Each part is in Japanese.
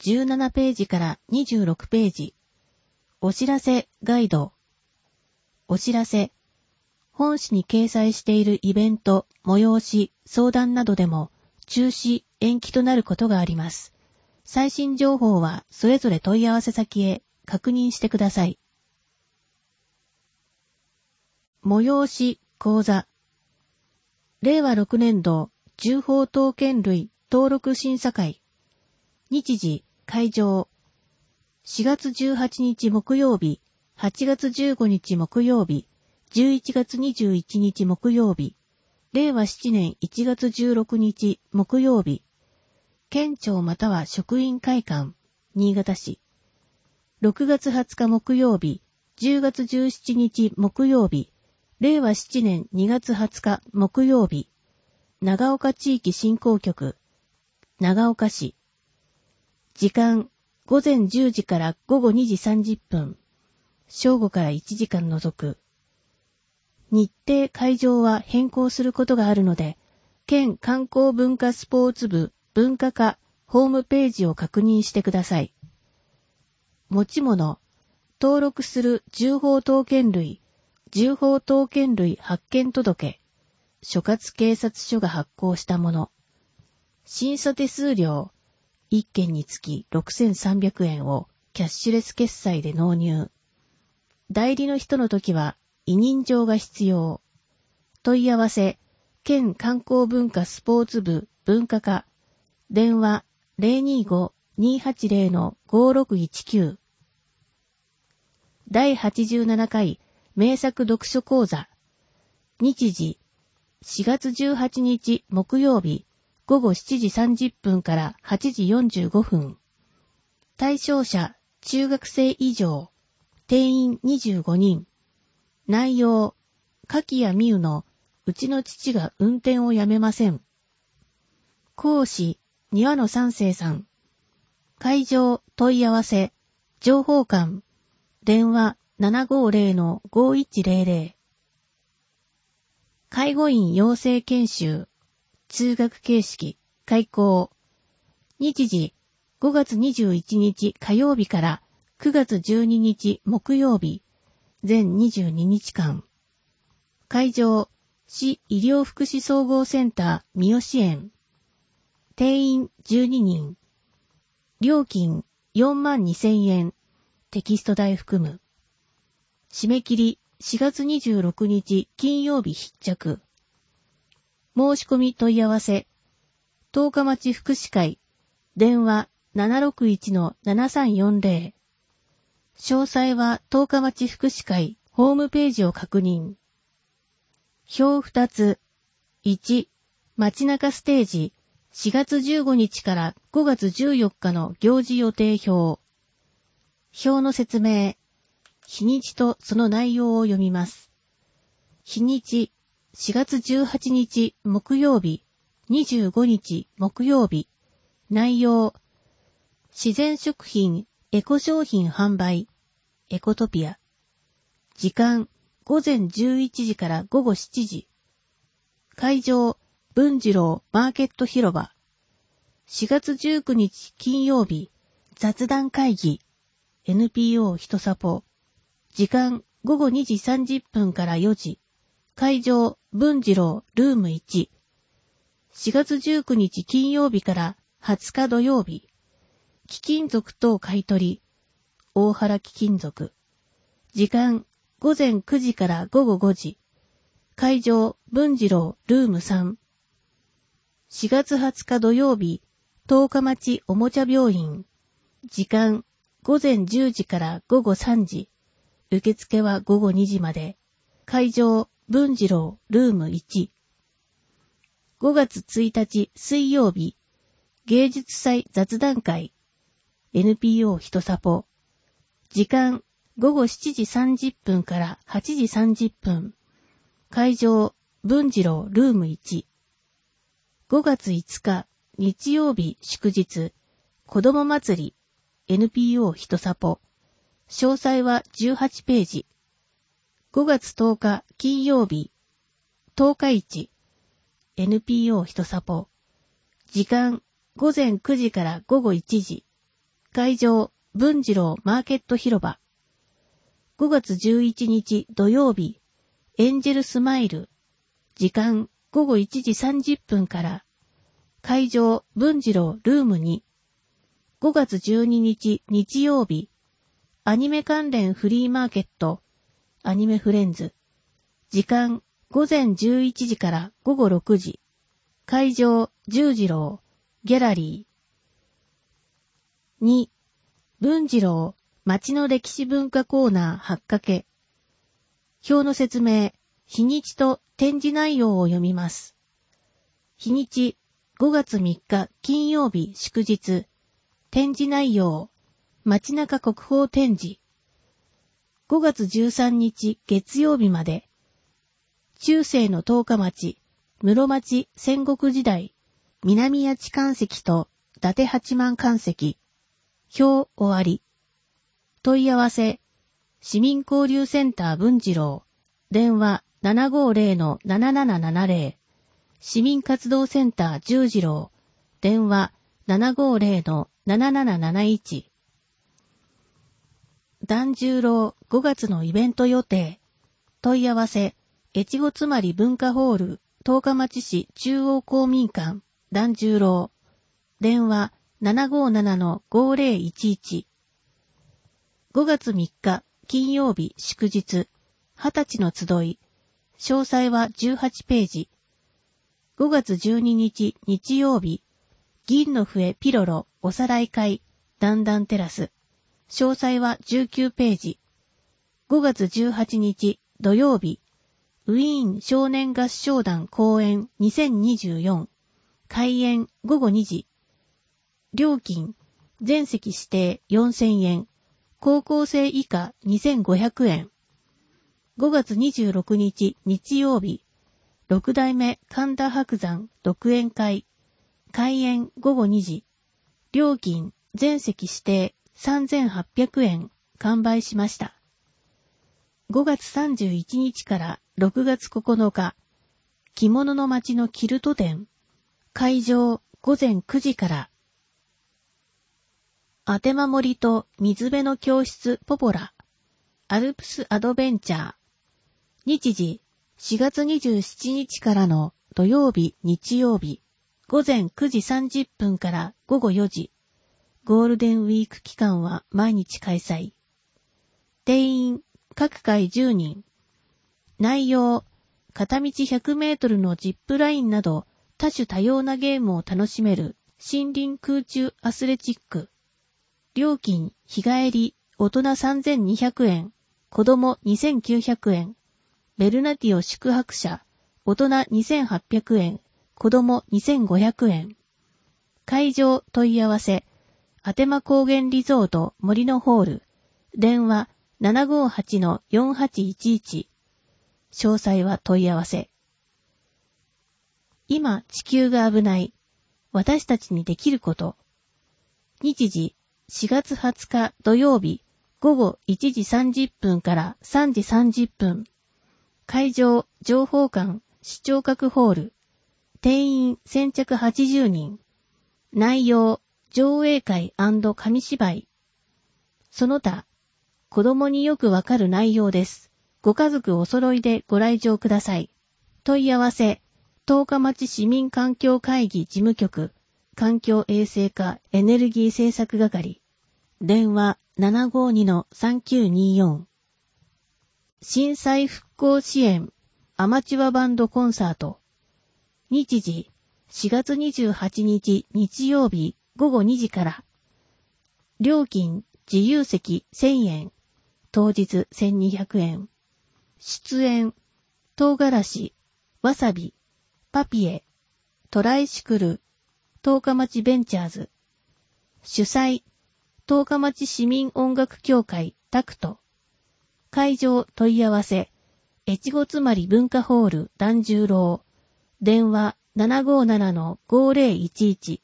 17ページから26ページ。お知らせガイド。お知らせ。本誌に掲載しているイベント、催し、相談などでも中止、延期となることがあります。最新情報はそれぞれ問い合わせ先へ確認してください。催し講座。令和6年度銃砲刀剣類登録審査会。日時、会場。4月18日木曜日、8月15日木曜日、11月21日木曜日、令和7年1月16日木曜日、県庁または職員会館、新潟市。6月20日木曜日、10月17日木曜日、令和7年2月20日木曜日、長岡地域振興局、長岡市。時間、午前10時から午後2時30分。正午から1時間除く。日程会場は変更することがあるので、県観光文化スポーツ部文化課ホームページを確認してください。持ち物、登録する銃砲刀剣類発見届、所轄警察署が発行したもの。審査手数料、1件につき6300円をキャッシュレス決済で納入。代理の人の時は委任状が必要。問い合わせ、県観光文化スポーツ部文化課、電話 025-280-5619。第87回名作読書講座。日時、4月18日木曜日、午後7時30分から8時45分。対象者、中学生以上。定員25人。内容、柿谷美優のうちの父が運転をやめません。講師、庭野三世さん。会場、問い合わせ、情報館。電話 750-5100。介護員養成研修。通学形式、開講。日時、5月21日火曜日から9月12日木曜日、全22日間。会場、市医療福祉総合センター三好園。定員12人。料金42,000円。テキスト代含む。締め切り4月26日金曜日必着。申し込み問い合わせ。十日町福祉会。電話 761-7340。詳細は十日町福祉会ホームページを確認。表2つ。1、街中ステージ。4月15日から5月14日の行事予定表。表の説明。日にちとその内容を読みます。日にち、4月18日木曜日、25日木曜日。内容、自然食品、エコ商品販売、エコトピア。時間、午前11時から午後7時。会場、文次郎マーケット広場。4月19日金曜日、雑談会議、NPO ひとさぽ。時間、午後2時30分から4時。会場、文次郎ルーム1。4月19日金曜日から20日土曜日。貴金属等買取。大原貴金属。時間、午前9時から午後5時。会場、文次郎ルーム3。4月20日土曜日、十日町おもちゃ病院。時間、午前10時から午後3時。受付は午後2時まで。会場、文次郎ルーム1。5月1日水曜日、芸術祭雑談会。NPO ひとさぽ。時間、午後7時30分から8時30分。会場、文次郎ルーム1。5月5日、日曜日祝日、子ども祭り、NPO ひとさぽ。詳細は18ページ。5月10日、金曜日、十日市、NPO ひとさぽ。時間、午前9時から午後1時。 会場、文次郎マーケット広場。5月11日土曜日、エンジェルスマイル。時間、午後1時30分から。会場、文次郎ルーム2。5月12日日曜日、アニメ関連フリーマーケット、アニメフレンズ。時間、午前11時から午後6時。会場、十次郎、ギャラリー。2、文次郎、町の歴史文化コーナー8掛け。表の説明、日にちと展示内容を読みます。日にち、5月3日金曜日祝日。展示内容、街中国宝展示。5月13日月曜日まで。中世の十日町、室町戦国時代、南八関石と伊達八幡関石。表終わり。問い合わせ、市民交流センター文次郎。電話 750-7770。市民活動センター十次郎。電話 750-7771。團十郎5月のイベント予定。問い合わせ、越後つまり文化ホール、十日町市中央公民館、團十郎。電話 757-5011。5月3日、金曜日祝日、20歳の集い。詳細は18ページ。5月12日日曜日、銀の笛ピロロおさらい会、段々テラス。詳細は19ページ。5月18日土曜日、ウィーン少年合唱団公演2024。開演午後2時。料金、全席指定4000円。高校生以下2500円。5月26日日曜日、六代目神田伯山独演会。開演午後2時。料金、全席指定3800円。完売しました。5月31日から6月9日、着物の街のキルト展。会場、午前9時から。あてま森と水辺の教室ポポラ。アルプスアドベンチャー。日時、4月27日からの土曜日、日曜日。午前9時30分から午後4時。ゴールデンウィーク期間は毎日開催。定員、各回10人。内容、片道100メートルのジップラインなど多種多様なゲームを楽しめる森林空中アスレチック。料金、日帰り、大人3200円、子供2900円。ベルナティオ宿泊者、大人2800円、子供2500円。会場問い合わせ、あてま高原リゾート森のホール。電話 758-4811。詳細は問い合わせ。今地球が危ない。私たちにできること。日時、4月20日土曜日、午後1時30分から3時30分。会場、情報館、視聴覚ホール。定員先着80人。内容、上映会&紙芝居。その他、子供によくわかる内容です。ご家族お揃いでご来場ください。問い合わせ、十日町市民環境会議事務局、環境衛生課エネルギー政策係。電話 752-3924。震災復興支援アマチュアバンドコンサート。日時、4月28日日曜日午後2時から。料金、自由席1000円。当日1200円。出演、唐辛子、わさび、パピエ、トライシクル、十日町ベンチャーズ。主催、十日町市民音楽協会タクト。会場問い合わせ、越後つまり文化ホール團十郎。電話 757-5011。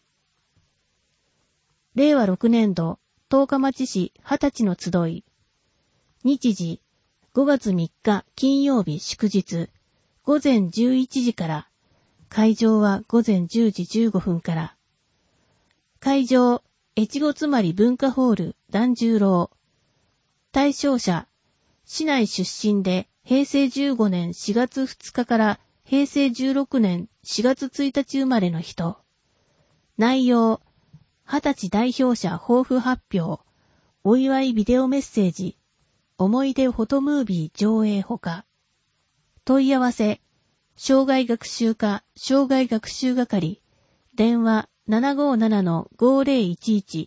令和6年度、十日町市20歳の集い。日時、5月3日金曜日祝日、午前11時から。会場は午前10時15分から。会場、 越後つまり文化ホール團十郎。対象者、市内出身で平成15年4月2日から平成16年4月1日生まれの人。内容、20歳代表者抱負発表、お祝いビデオメッセージ、思い出フォトムービー上映ほか。問い合わせ、障害学習課障害学習係、電話 757-5011。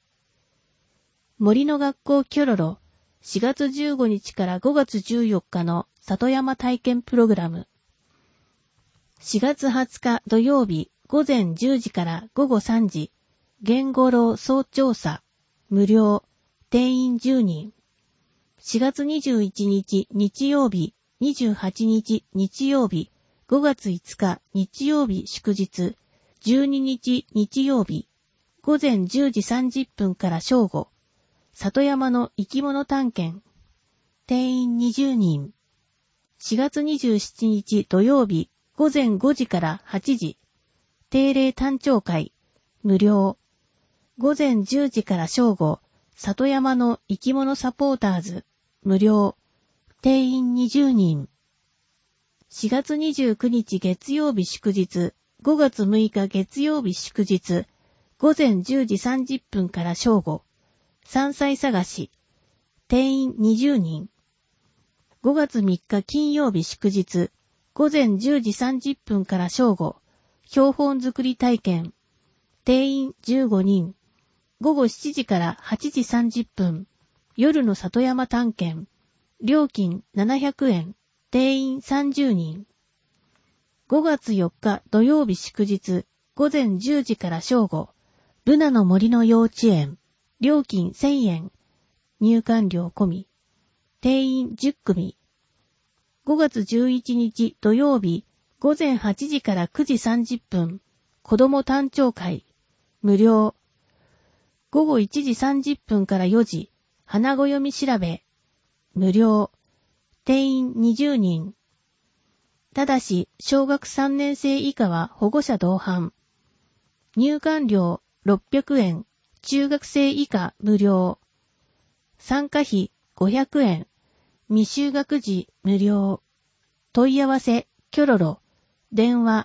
森の学校キョロロ、4月15日から5月14日の里山体験プログラム。4月20日土曜日午前10時から午後3時、源五郎総調査、無料、定員10人。4月21日日曜日、28日日曜日、5月5日日曜日祝日、12日日曜日、午前10時30分から正午、里山の生き物探検、定員20人。4月27日土曜日、午前5時から8時、定例単調会、無料。午前10時から正午、里山の生き物サポーターズ、無料。定員20人。4月29日月曜日祝日、5月6日月曜日祝日、午前10時30分から正午、山菜探し、定員20人。5月3日金曜日祝日、午前10時30分から正午、標本作り体験、定員15人。午後7時から8時30分、夜の里山探検、料金700円、定員30人。5月4日土曜日祝日、午前10時から正午、ブナの森の幼稚園、料金1000円、入館料込み、定員10組。5月11日土曜日、午前8時から9時30分、子ども単調会、無料。午後1時30分から4時、花子読み調べ、無料。定員20人。ただし、小学3年生以下は保護者同伴。入館料600円、中学生以下無料。参加費500円、未就学児無料。問い合わせ、キョロロ、電話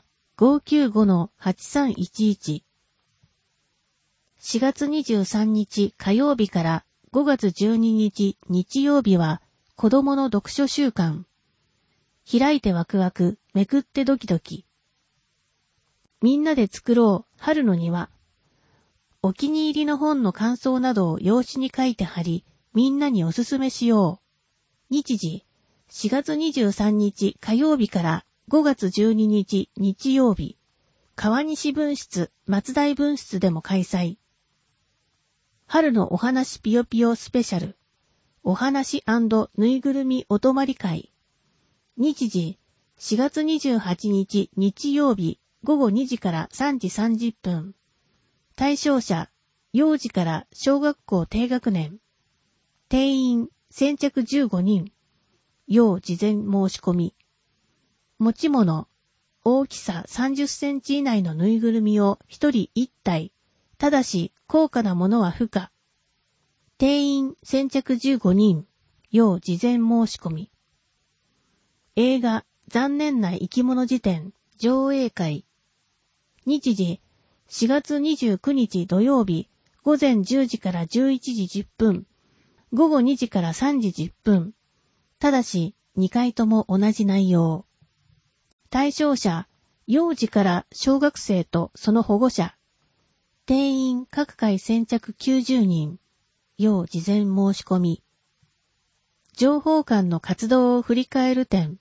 595-8311。4月23日火曜日から5月12日日曜日は子供の読書週間。開いてワクワク、めくってドキドキ。みんなで作ろう、春の庭。お気に入りの本の感想などを用紙に書いて貼り、みんなにおすすめしよう。日時、4月23日火曜日から5月12日日曜日。川西分室、松台分室でも開催。春のお話ぴよぴよスペシャル。お話&ぬいぐるみお泊まり会。日時、4月28日日曜日午後2時から3時30分。対象者、幼児から小学校低学年。定員、先着15人。要事前申し込み。持ち物、大きさ30センチ以内のぬいぐるみを1人1体。ただし、高価なものは不可。定員、先着15人。要事前申し込み。映画、残念な生き物辞典、上映会。日時、4月29日土曜日、午前10時から11時10分、午後2時から3時10分。ただし、2回とも同じ内容。対象者、幼児から小学生とその保護者。定員各回先着90人。要事前申し込み。情報館の活動を振り返る展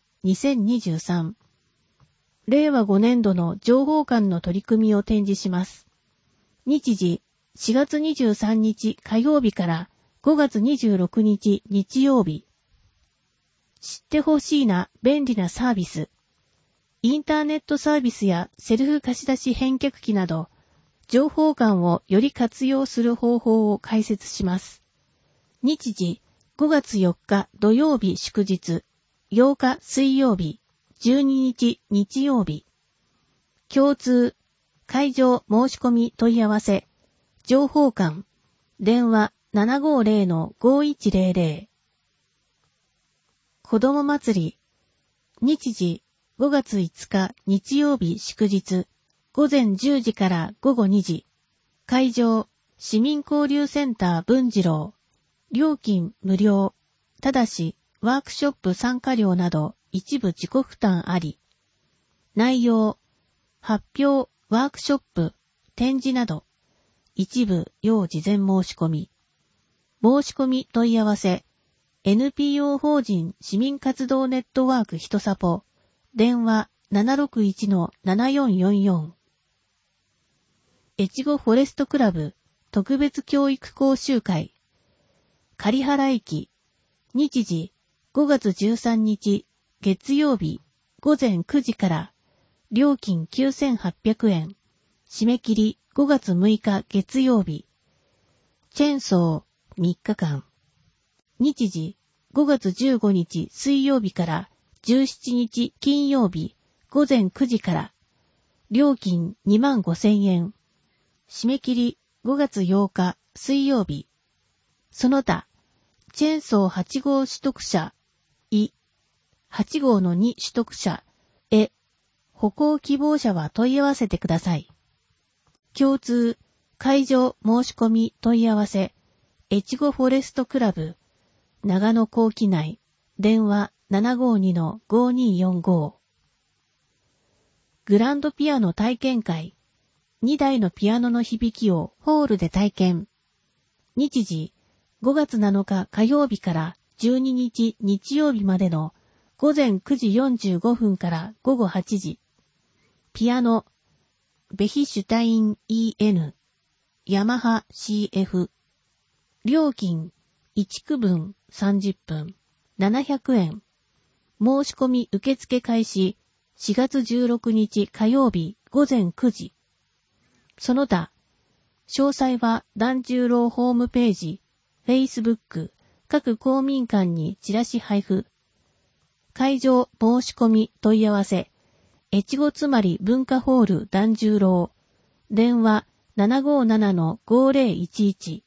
2023。令和5年度の情報館の取り組みを展示します。日時、4月23日火曜日から5月26日日曜日。知ってほしいな便利なサービス。インターネットサービスやセルフ貸し出し返却機など、情報館をより活用する方法を解説します。日時、5月4日土曜日祝日、8日水曜日、12日日曜日。共通、会場申し込み問い合わせ、 情報館、電話 750-5100。子供祭り、日時5月5日日曜日祝日、午前10時から午後2時。会場、市民交流センター文次郎。料金無料。ただし、ワークショップ参加料など一部自己負担あり。内容、発表、ワークショップ、展示など、一部要事前申し込み。申し込み問い合わせ、NPO 法人市民活動ネットワークひとさぽ、電話 761-7444。越後フォレストクラブ特別教育講習会。刈原駅、日時5月13日月曜日午前9時から、料金9800円。締め切り5月6日月曜日。チェーンソー3日間。日時5月15日水曜日から17日金曜日午前9時から。料金25,000円。締め切り5月8日水曜日。その他、チェーンソー8号取得者、8号の2取得者、歩行希望者は問い合わせてください。共通、会場申し込み問い合わせ、越後フォレストクラブ、長野高機内、電話 752-5245。グランドピアノ体験会、2台のピアノの響きをホールで体験。日時、5月7日火曜日から12日日曜日までの午前9時45分から午後8時。ピアノ、ベヒシュタイン EN、ヤマハ CF。料金、1区分30分、700円。申し込み受付開始、4月16日火曜日午前9時。その他、詳細は團十郎ホームページ、Facebook、各公民館にチラシ配布。会場申し込み問い合わせ、越後つまり文化ホール團十郎、電話 757-5011。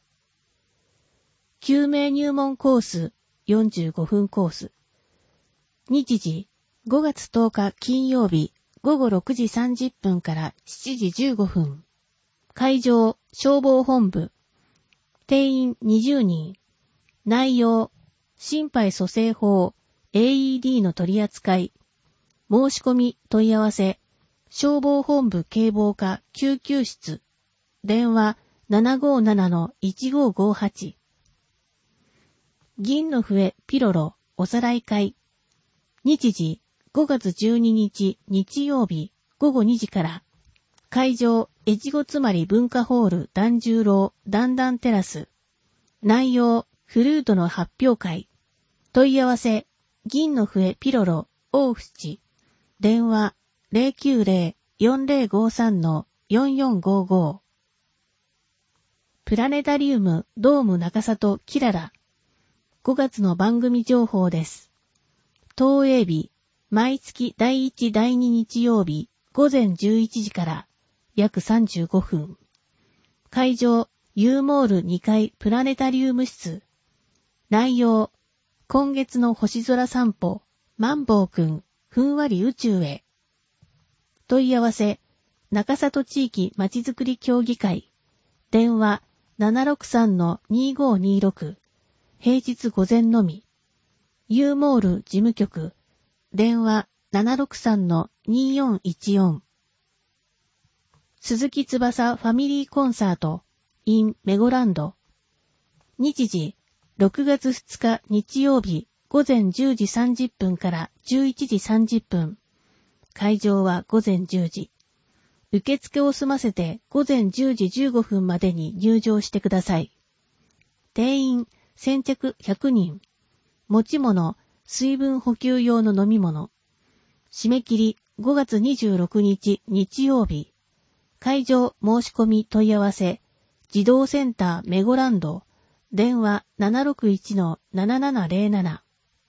救命入門コース45分コース。日時5月10日金曜日午後6時30分から7時15分。会場消防本部。定員20人。内容、心肺蘇生法、AED の取り扱い。申し込み問い合わせ、消防本部警防課救急室。電話 757-1558。銀の笛ピロロおさらい会。日時5月12日日曜日午後2時から。会場越後つまり文化ホール團十郎段々テラス。内容フルートの発表会。問い合わせ銀の笛ピロロ大淵。電話 090-4053-4455。プラネタリウムドーム中里キララ。5月の番組情報です。当映日、毎月第1第2日曜日午前11時から約35分。会場、ユーモール2階プラネタリウム室。内容、今月の星空散歩、マンボウくん、ふんわり宇宙へ。問い合わせ、中里地域まちづくり協議会。電話 763-2526。平日午前のみ。ユーモール事務局。電話 763-2414。鈴木翼ファミリーコンサート in メゴランド。日時6月2日日曜日午前10時30分から11時30分。会場は午前10時。受付を済ませて午前10時15分までに入場してください。定員先着100人。持ち物、水分補給用の飲み物。締め切り5月26日日曜日。会場申し込み問い合わせ、児童センターメゴランド。電話 761-7707。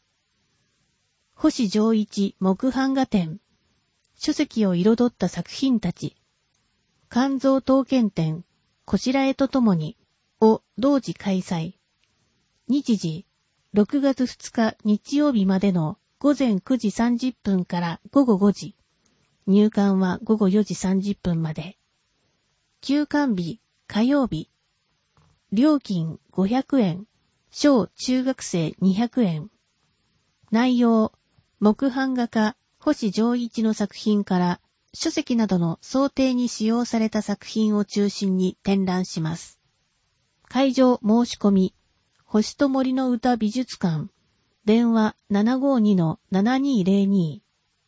星上一木版画展。書籍を彩った作品たち。肝臓刀剣展。 こしらえとともに、を同時開催。日時、6月2日日曜日までの午前9時30分から午後5時。入館は午後4時30分まで。休館日、火曜日。料金500円。小中学生200円。内容、木版画家、星丈一の作品から書籍などの装丁に使用された作品を中心に展覧します。会場申し込み、星と森の歌美術館、電話 752-7202。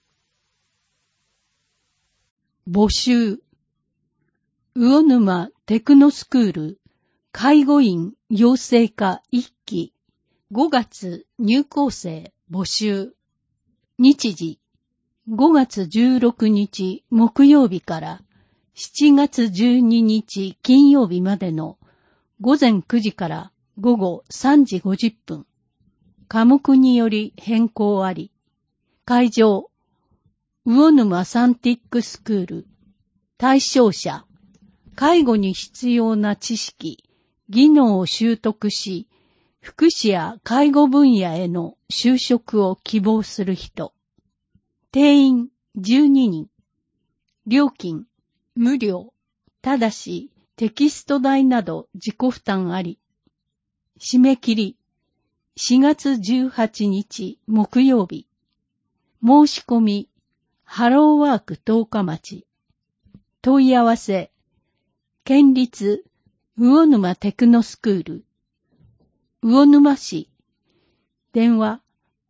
募集。魚沼テクノスクール介護員養成科1期5月入校生募集。日時5月16日木曜日から7月12日金曜日までの午前9時から午後3時50分。科目により変更あり。会場魚沼サンティックスクール。対象者介護に必要な知識、技能を習得し、福祉や介護分野への就職を希望する人。定員12人。料金無料。ただしテキスト代など自己負担あり。締め切り4月18日木曜日。申し込みハローワーク十日町。問い合わせ県立魚沼テクノスクール魚沼市電話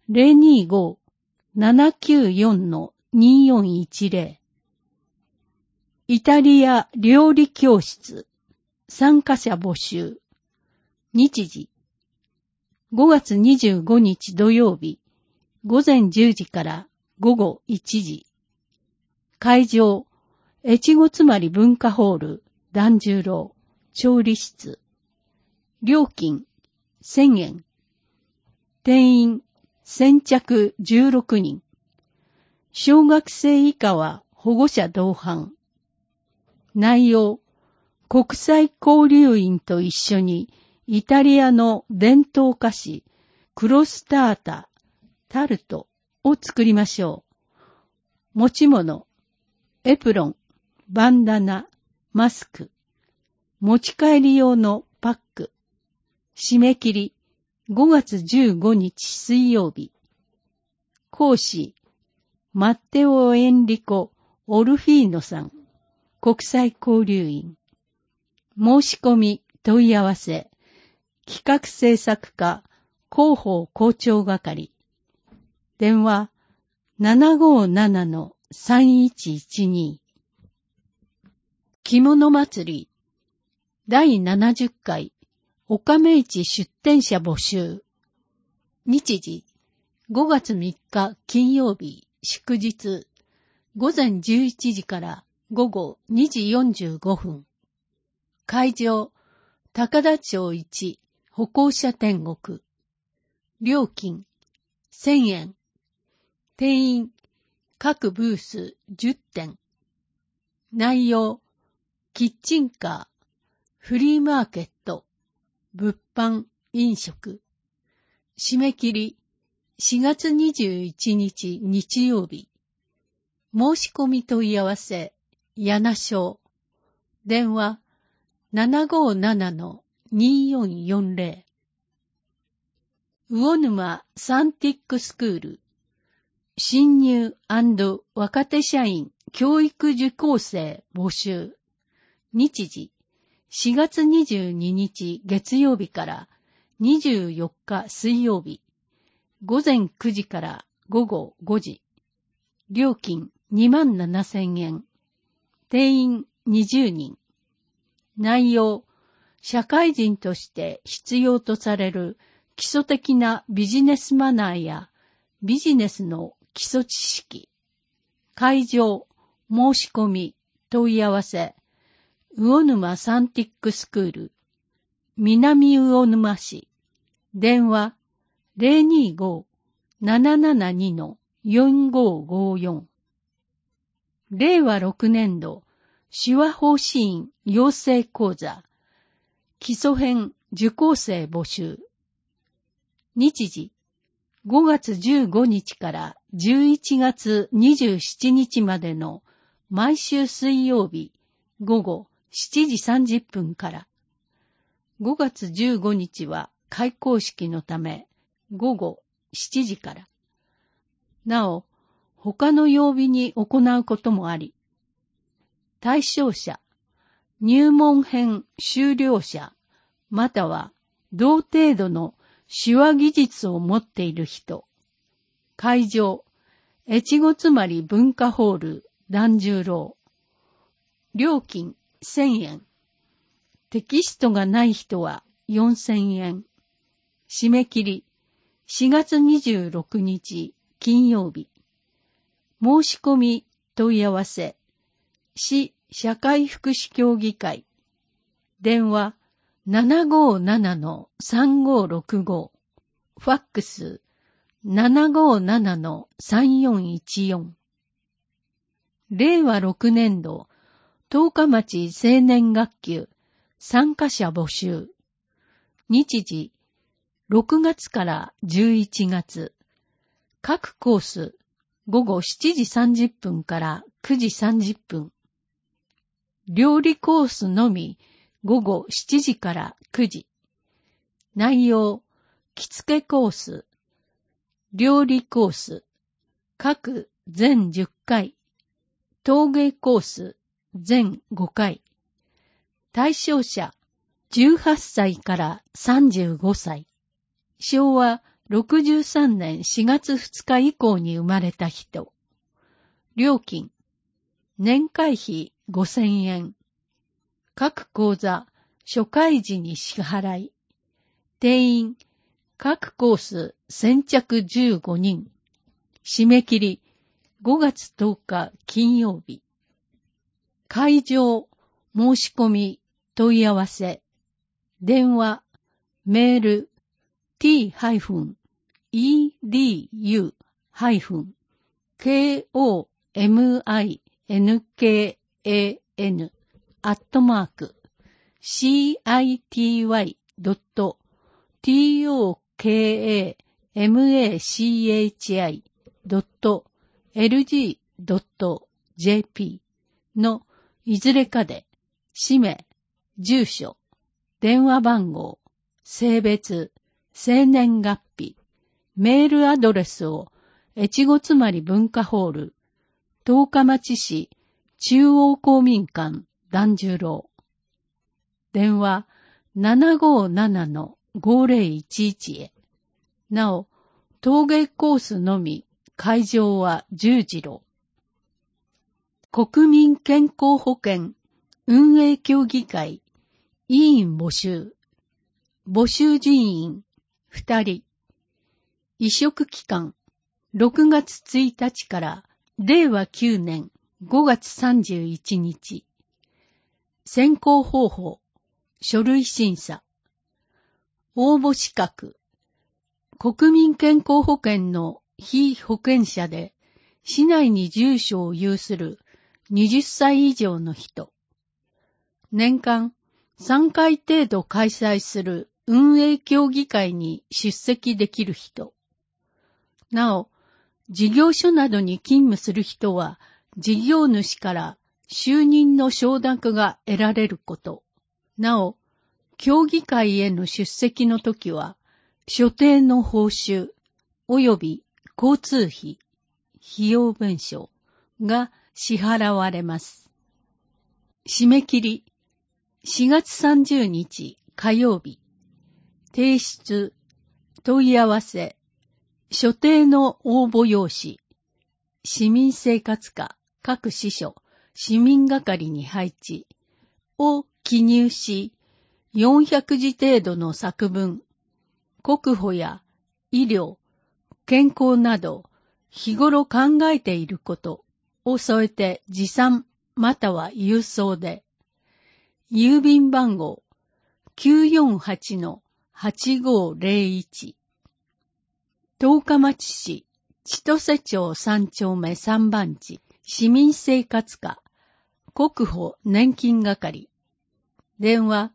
025-794-2410 イタリア料理教室参加者募集。日時5月25日土曜日午前10時から午後1時。会場越後つまり文化ホール團十郎調理室。料金1000円。定員先着16人。小学生以下は保護者同伴。内容国際交流員と一緒にイタリアの伝統菓子クロスタータ、タルトを作りましょう。持ち物エプロン、バンダナ、マスク、持ち帰り用のパック。締め切り5月15日水曜日。講師マッテオ・エンリコ・オルフィーノさん、国際交流員。申し込み問い合わせ企画制作課広報校長係。電話 757-3112。着物祭り第70回岡目市出店者募集。日時5月3日金曜日祝日午前11時から午後2時45分。会場高田町1歩行者天国。料金1000円。定員各ブース10点。内容キッチンカー、フリーマーケット、物販、飲食。締め切り4月21日日曜日。申し込み問い合わせ柳小。電話 757-2440。魚沼サンティックスクール新入&若手社員教育受講生募集。日時4月22日月曜日から24日水曜日午前9時から午後5時。料金27,000円。定員20人。内容社会人として必要とされる基礎的なビジネスマナーやビジネスの基礎知識。会場申し込み問い合わせ魚沼サンティックスクール南魚沼市。電話 025-772-4554。令和6年度手話法師院養成講座、基礎編受講生募集。日時、5月15日から11月27日までの毎週水曜日午後7時30分から。5月15日は開講式のため午後7時から。なお、他の曜日に行うこともあり、対象者、入門編修了者、または同程度の手話技術を持っている人、会場、越後つまり文化ホール、團十郎。料金1000円。テキストがない人は4000円。締め切り4月26日金曜日。申し込み問い合わせ。市社会福祉協議会。電話757-3565。ファックス757-3414。令和6年度十日町青年学級参加者募集。日時6月から11月。各コース午後7時30分から9時30分。料理コースのみ午後7時から9時。内容、着付けコース、料理コース、各全10回、陶芸コース全5回。対象者、18歳から35歳。昭和63年4月2日以降に生まれた人。料金、年会費5000円。各講座、初回時に支払い。定員、各コース先着15人。締め切り、5月10日金曜日。会場、申し込み、問い合わせ。電話、メール、t-hyphen-city.tokamachI.jp のいずれかで、氏名、住所、電話番号、性別、生年月日、メールアドレスを、越後つまり文化ホール、十日町市中央公民館團十郎。電話757-5011へ。なお、陶芸コースのみ、会場は10時ろ。国民健康保険運営協議会委員募集。募集人員2人。委嘱期間6月1日から令和9年5月31日。選考方法、書類審査。応募資格。国民健康保険の被保険者で市内に住所を有する20歳以上の人。年間3回程度開催する運営協議会に出席できる人。なお、事業所などに勤務する人は事業主から就任の承諾が得られること。なお、協議会への出席のときは、所定の報酬及び交通費、費用弁償が支払われます。締め切り、4月30日火曜日。提出、問い合わせ、所定の応募用紙、市民生活課各支所、市民係に配置を記入し、400字程度の作文、国保や医療、健康など日頃考えていることを添えて持参または郵送で、郵便番号 948-8501 十日町市千歳町3丁目3番地市民生活課国保年金係。電話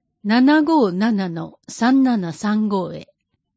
757-3735 へ。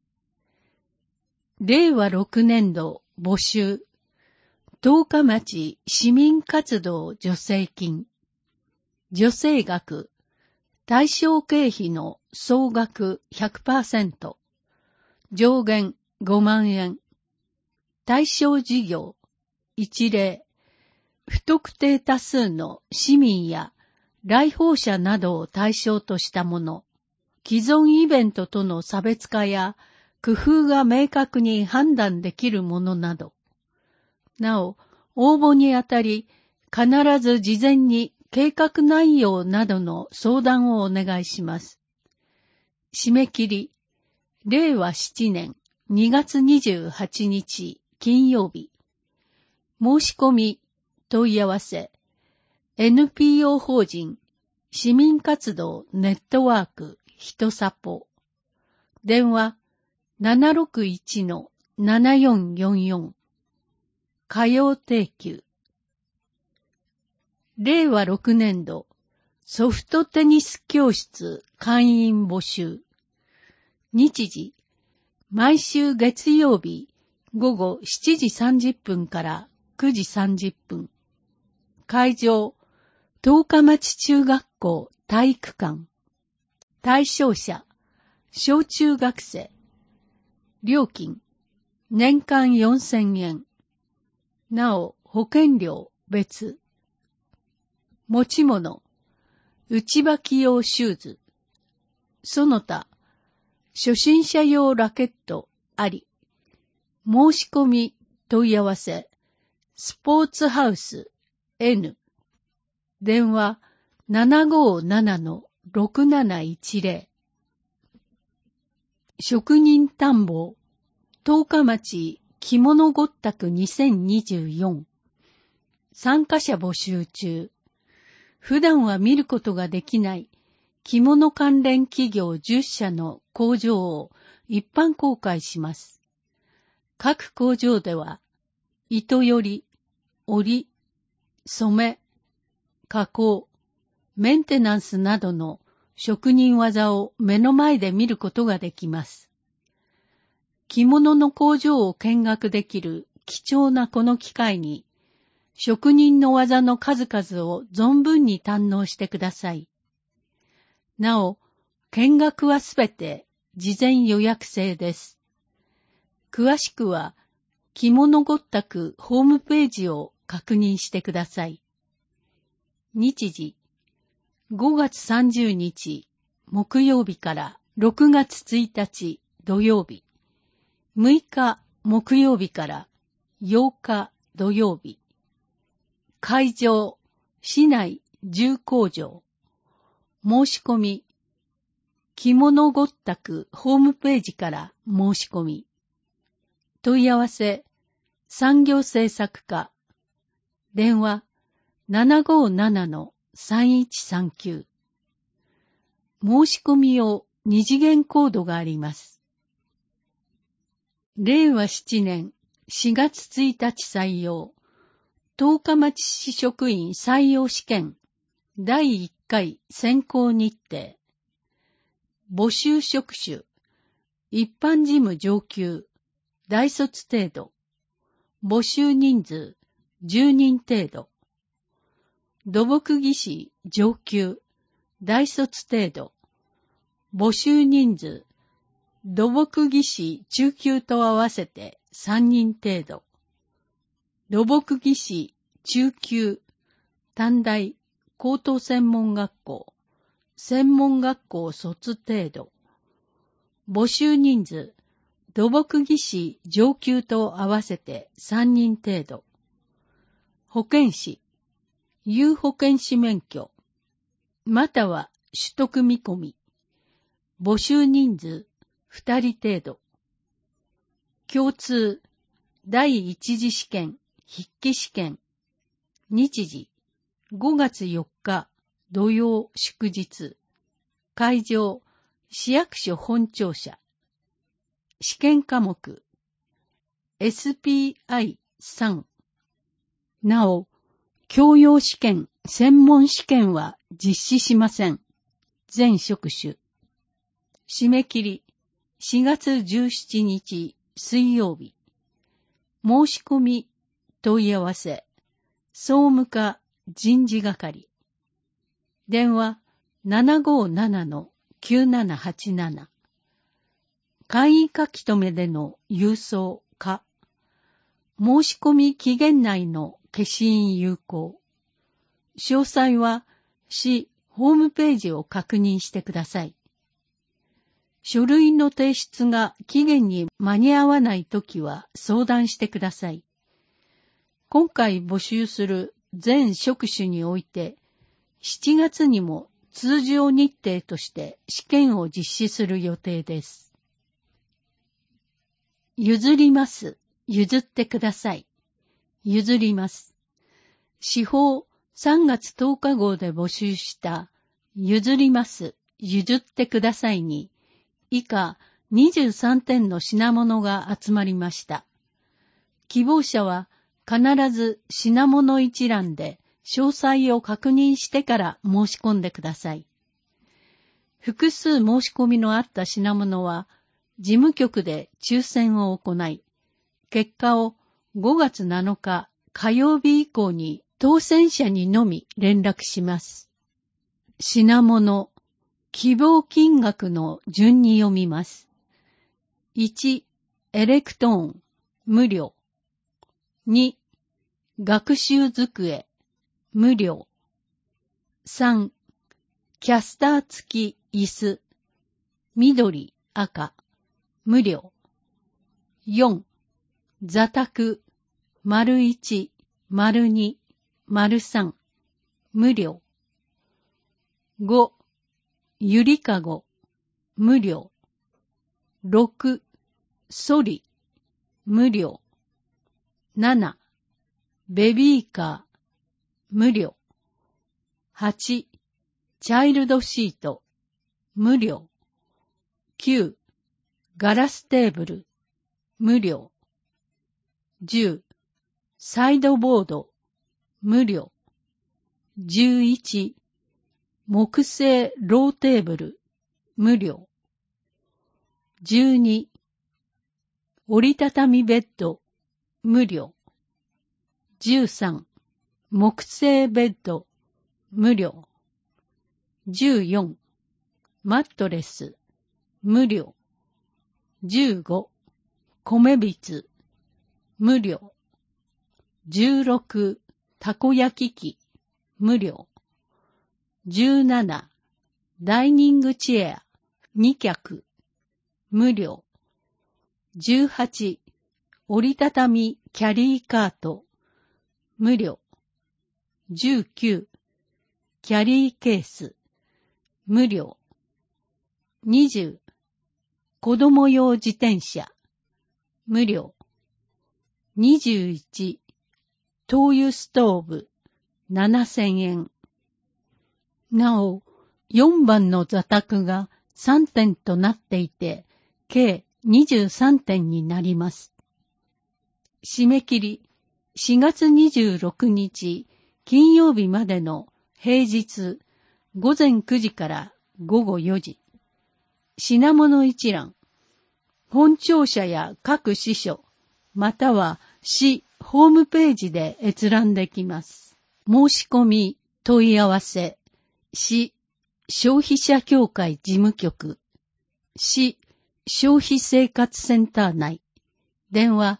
令和6年度募集。十日町市民活動助成金。助成額。対象経費の総額 100%。上限5万円。対象事業。一例。不特定多数の市民や来訪者などを対象としたもの。既存イベントとの差別化や工夫が明確に判断できるものなど。なお、応募にあたり、必ず事前に計画内容などの相談をお願いします。締め切り、令和7年2月28日金曜日。申し込み、問い合わせ、NPO 法人、市民活動ネットワーク、ひとさぽ。電話、761-7444。火曜定休。令和6年度ソフトテニス教室会員募集。日時、毎週月曜日午後7時30分から9時30分。会場、十日町中学校体育館。対象者、小中学生。料金、年間4000円。なお、保険料別。持ち物、内履き用シューズ。その他、初心者用ラケットあり。申し込み、問い合わせ、スポーツハウス N。電話 757-6710。職人探訪、十日町着物ごったく2024。参加者募集中。普段は見ることができない着物関連企業10社の工場を一般公開します。各工場では、糸より、織り、染め、加工、メンテナンスなどの職人技を目の前で見ることができます。着物の工場を見学できる貴重なこの機会に、職人の技の数々を存分に堪能してください。なお、見学はすべて事前予約制です。詳しくは、着物ごったくホームページを確認してください。日時、5月30日木曜日から6月1日土曜日、6日木曜日から8日土曜日。会場、市内10工場。申し込み、着物ごったくホームページから申し込み。問い合わせ、産業政策課。電話、757-3139。申し込み用2次元コードがあります。令和7年4月1日採用。十日町市職員採用試験第1回選考日程。募集職種、一般事務上級、大卒程度。募集人数、10人程度。土木技師上級、大卒程度。募集人数、土木技師中級と合わせて3人程度。土木技師中級、短大、高等専門学校、専門学校卒程度。募集人数、土木技師上級と合わせて3人程度。保健師、有保健師免許、または取得見込み。募集人数、2人程度。共通、第一次試験、筆記試験。日時、5月4日、土曜祝日。会場、市役所本庁舎。試験科目、SPI3。なお、教養試験専門試験は実施しません。全職種。締め切り4月17日水曜日。申し込み問い合わせ総務課人事係。電話 757-9787。簡易書き留めでの郵送か。申し込み期限内の消印有効。詳細は市ホームページを確認してください。書類の提出が期限に間に合わないときは相談してください。今回募集する全職種において、7月にも通常日程として試験を実施する予定です。譲ります。譲ってください。譲ります。司法3月10日号で募集した譲ります。譲ってくださいに、以下23点の品物が集まりました。希望者は必ず品物一覧で詳細を確認してから申し込んでください。複数申し込みのあった品物は事務局で抽選を行い、結果を5月7日火曜日以降に当選者にのみ連絡します。品物、希望金額の順に読みます。1、エレクトーン、無料。2、学習机、無料。3、キャスター付き椅子、緑、赤、無料。4、座卓、丸1、丸2、丸3、無料。5、ゆりかご、無料。6、そり、無料。7、ベビーカー、無料。8、チャイルドシート、無料。9、ガラステーブル、無料。10、サイドボード、無料。11、木製ローテーブル、無料。12、折りたたみベッド、無料。13、木製ベッド、無料。14、マットレス、無料。15、米びつ、無料。16、たこ焼き器、無料。17、ダイニングチェア、2脚、無料。18、折りたたみキャリーカート、無料。19、キャリーケース、無料。20、子供用自転車、無料。21、灯油ストーブ、7000円。なお、4番の座卓が3点となっていて、計23点になります。締め切り、4月26日金曜日までの平日午前9時から午後4時。品物一覧。本庁舎や各支所、または市ホームページで閲覧できます。申し込み、問い合わせ、市消費者協会事務局、市消費生活センター内、電話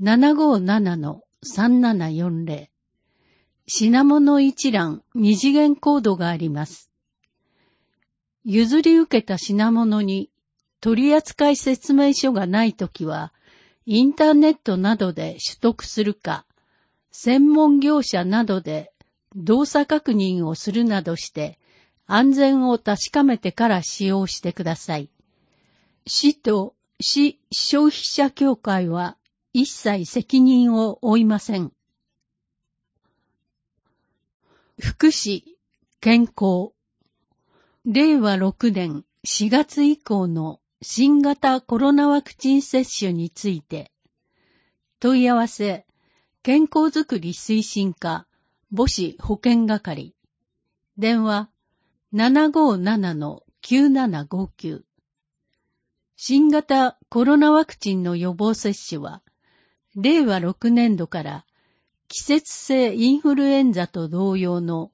757-3740。品物一覧二次元コードがあります。譲り受けた品物に取扱説明書がないときは、インターネットなどで取得するか、専門業者などで動作確認をするなどして安全を確かめてから使用してください。市と市消費者協会は一切責任を負いません。福祉、健康。令和6年4月以降の新型コロナワクチン接種について、問い合わせ、健康づくり推進課、 母子保健係。電話 757-9759。新型コロナワクチンの予防接種は、令和6年度から季節性インフルエンザと同様の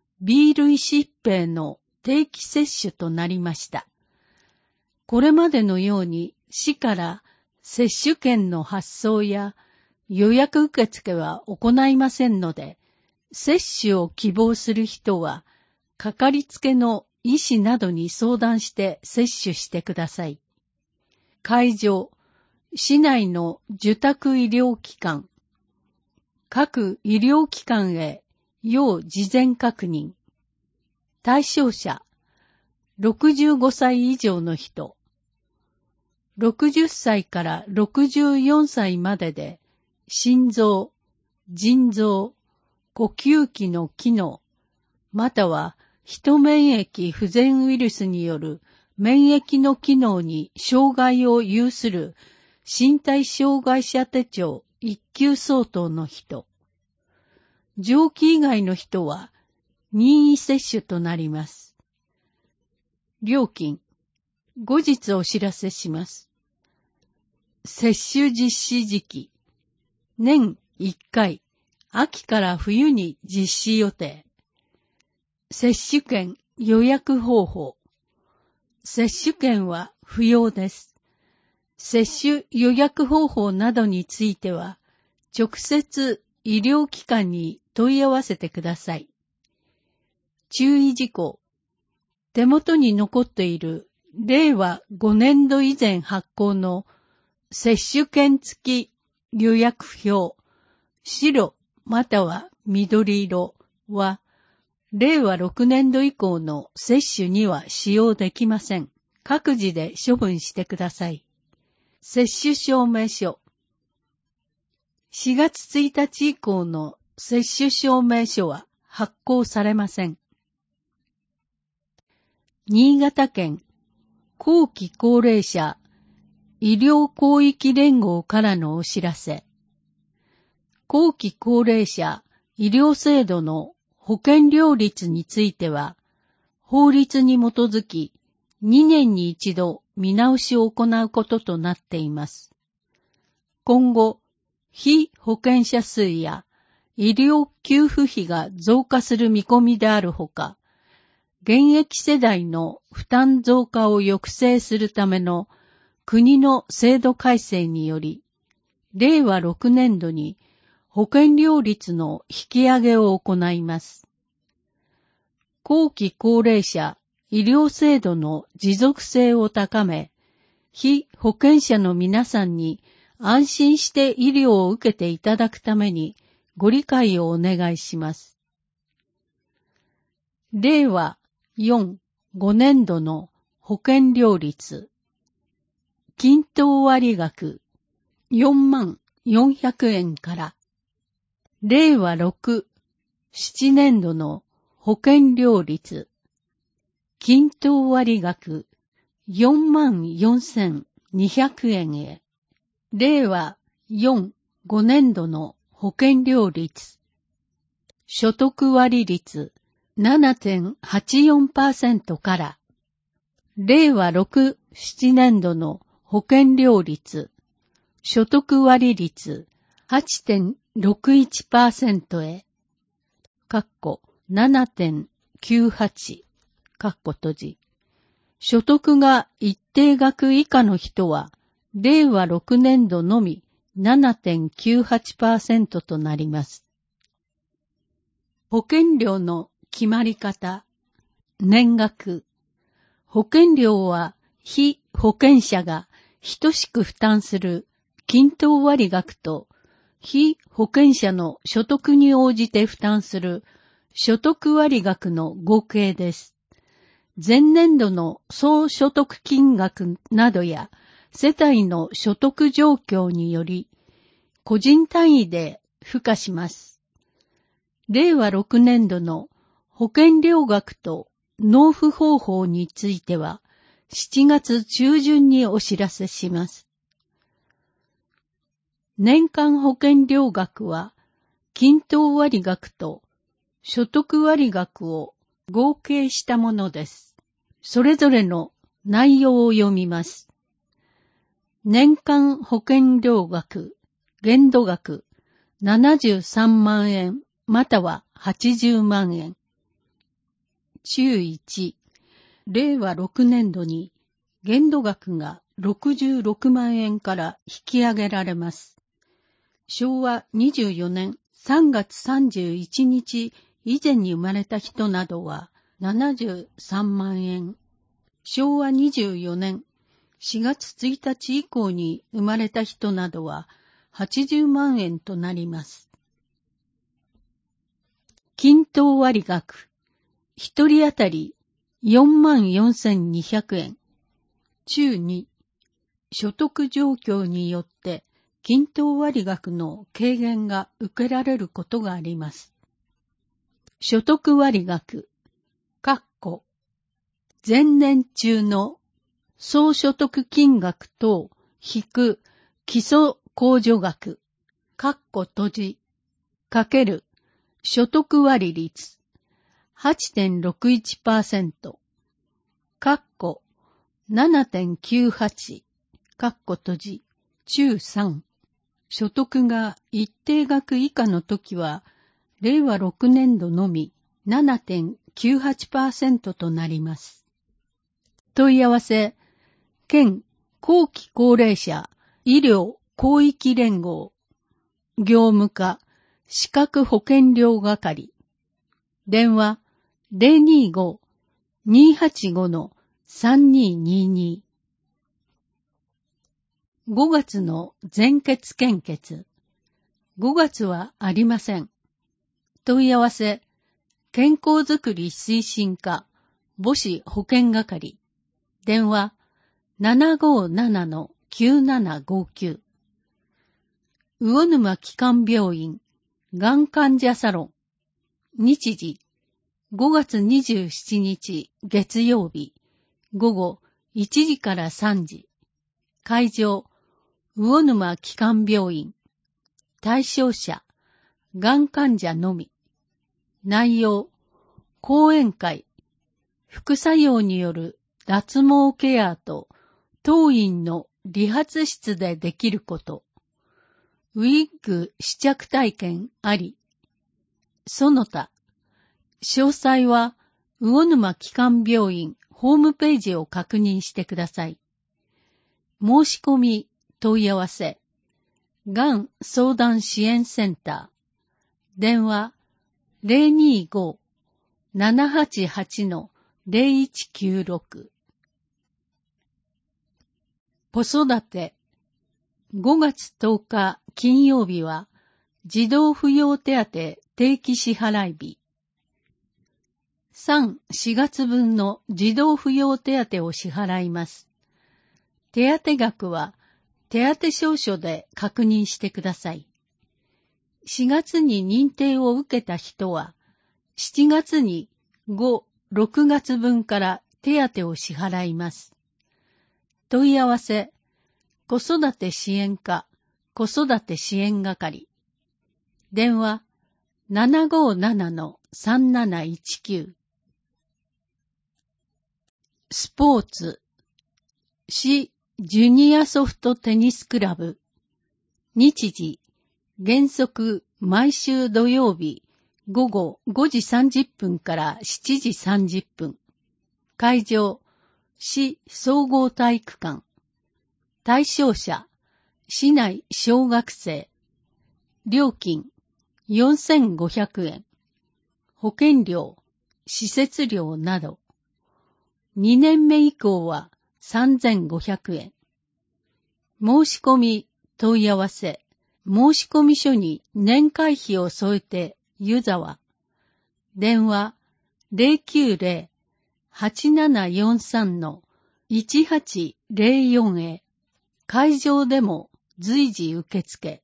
B 類疾病の定期接種となりました。これまでのように市から接種券の発送や予約受付は行いませんので、接種を希望する人は、かかりつけの医師などに相談して接種してください。会場、市内の受託医療機関、各医療機関へ要事前確認。対象者、65歳以上の人、60歳から64歳までで、心臓、腎臓、呼吸器の機能、またはヒ免疫不全ウイルスによる免疫の機能に障害を有する身体障害者手帳1級相当の人。上記以外の人は任意接種となります。料金、後日お知らせします。接種実施時期、年1回、秋から冬に実施予定。接種券予約方法。接種券は不要です。接種予約方法などについては、直接医療機関に問い合わせてください。注意事項。手元に残っている令和5年度以前発行の接種券付き予約表、白または緑色は、令和6年度以降の接種には使用できません。各自で処分してください。接種証明書。4月1日以降の接種証明書は発行されません。新潟県後期高齢者医療広域連合からのお知らせ。後期高齢者医療制度の保険料率については、法律に基づき2年に一度見直しを行うこととなっています。今後、被保険者数や医療給付費が増加する見込みであるほか、現役世代の負担増加を抑制するための国の制度改正により、令和6年度に保険料率の引き上げを行います。後期高齢者医療制度の持続性を高め、被保険者の皆さんに安心して医療を受けていただくためにご理解をお願いします。令和4、5年度の保険料率。均等割額44,400円から、令和6、7年度の保険料率。均等割額44,200円へ。令和4、5年度の保険料率。所得割率 7.84% から、令和6、7年度の保険料率、所得割率 8.61% へ、7.98、所得が一定額以下の人は、令和6年度のみ 7.98% となります。保険料の決まり方、年額。保険料は被保険者が等しく負担する均等割額と被保険者の所得に応じて負担する所得割額の合計です。前年度の総所得金額などや世帯の所得状況により個人単位で付加します。令和6年度の保険料額と納付方法については7月中旬にお知らせします。年間保険料額は均等割額と所得割額を合計したものです。それぞれの内容を読みます。年間保険料額、限度額73万円または80万円。注1、令和6年度に限度額が66万円から引き上げられます。昭和24年3月31日以前に生まれた人などは73万円。昭和24年4月1日以降に生まれた人などは80万円となります。均等割額、一人当たり44,200円。注2、所得状況によって均等割額の軽減が受けられることがあります。所得割額、前年中の総所得金額等引く基礎控除額、閉じ、かける所得割率 8.61%、7.98、閉じ、中3。所得が一定額以下のときは、令和6年度のみ 7.98% となります。問い合わせ、県後期高齢者医療広域連合、業務課資格保険料係、電話 025-285-3222。5月の全血献血。5月はありません。問い合わせ、健康づくり推進課母子保健係。電話 757-9759。魚沼基幹病院がん患者サロン。日時5月27日月曜日午後1時から3時。会場魚沼基幹病院。対象者がん患者のみ。内容講演会。副作用による脱毛ケアと当院の理髪室でできること。ウィッグ試着体験あり。その他。詳細は魚沼基幹病院ホームページを確認してください。申し込み問い合わせ。がん相談支援センター。電話 025-788-0196。子育て。5月10日金曜日は児童扶養手当定期支払い日。3、4月分の児童扶養手当を支払います。手当額は手当証書で確認してください。4月に認定を受けた人は、7月に5、6月分から手当を支払います。問い合わせ、子育て支援課、子育て支援係。電話、757-3719。スポーツ。市ジュニアソフトテニスクラブ。日時、原則毎週土曜日午後5時30分から7時30分。会場、市総合体育館。対象者、市内小学生。料金、4500円。保険料、施設料など。2年目以降は3500円。申し込み、問い合わせ。申込書に年会費を添えて湯沢。電話 090-8743-1804 へ。会場でも随時受付。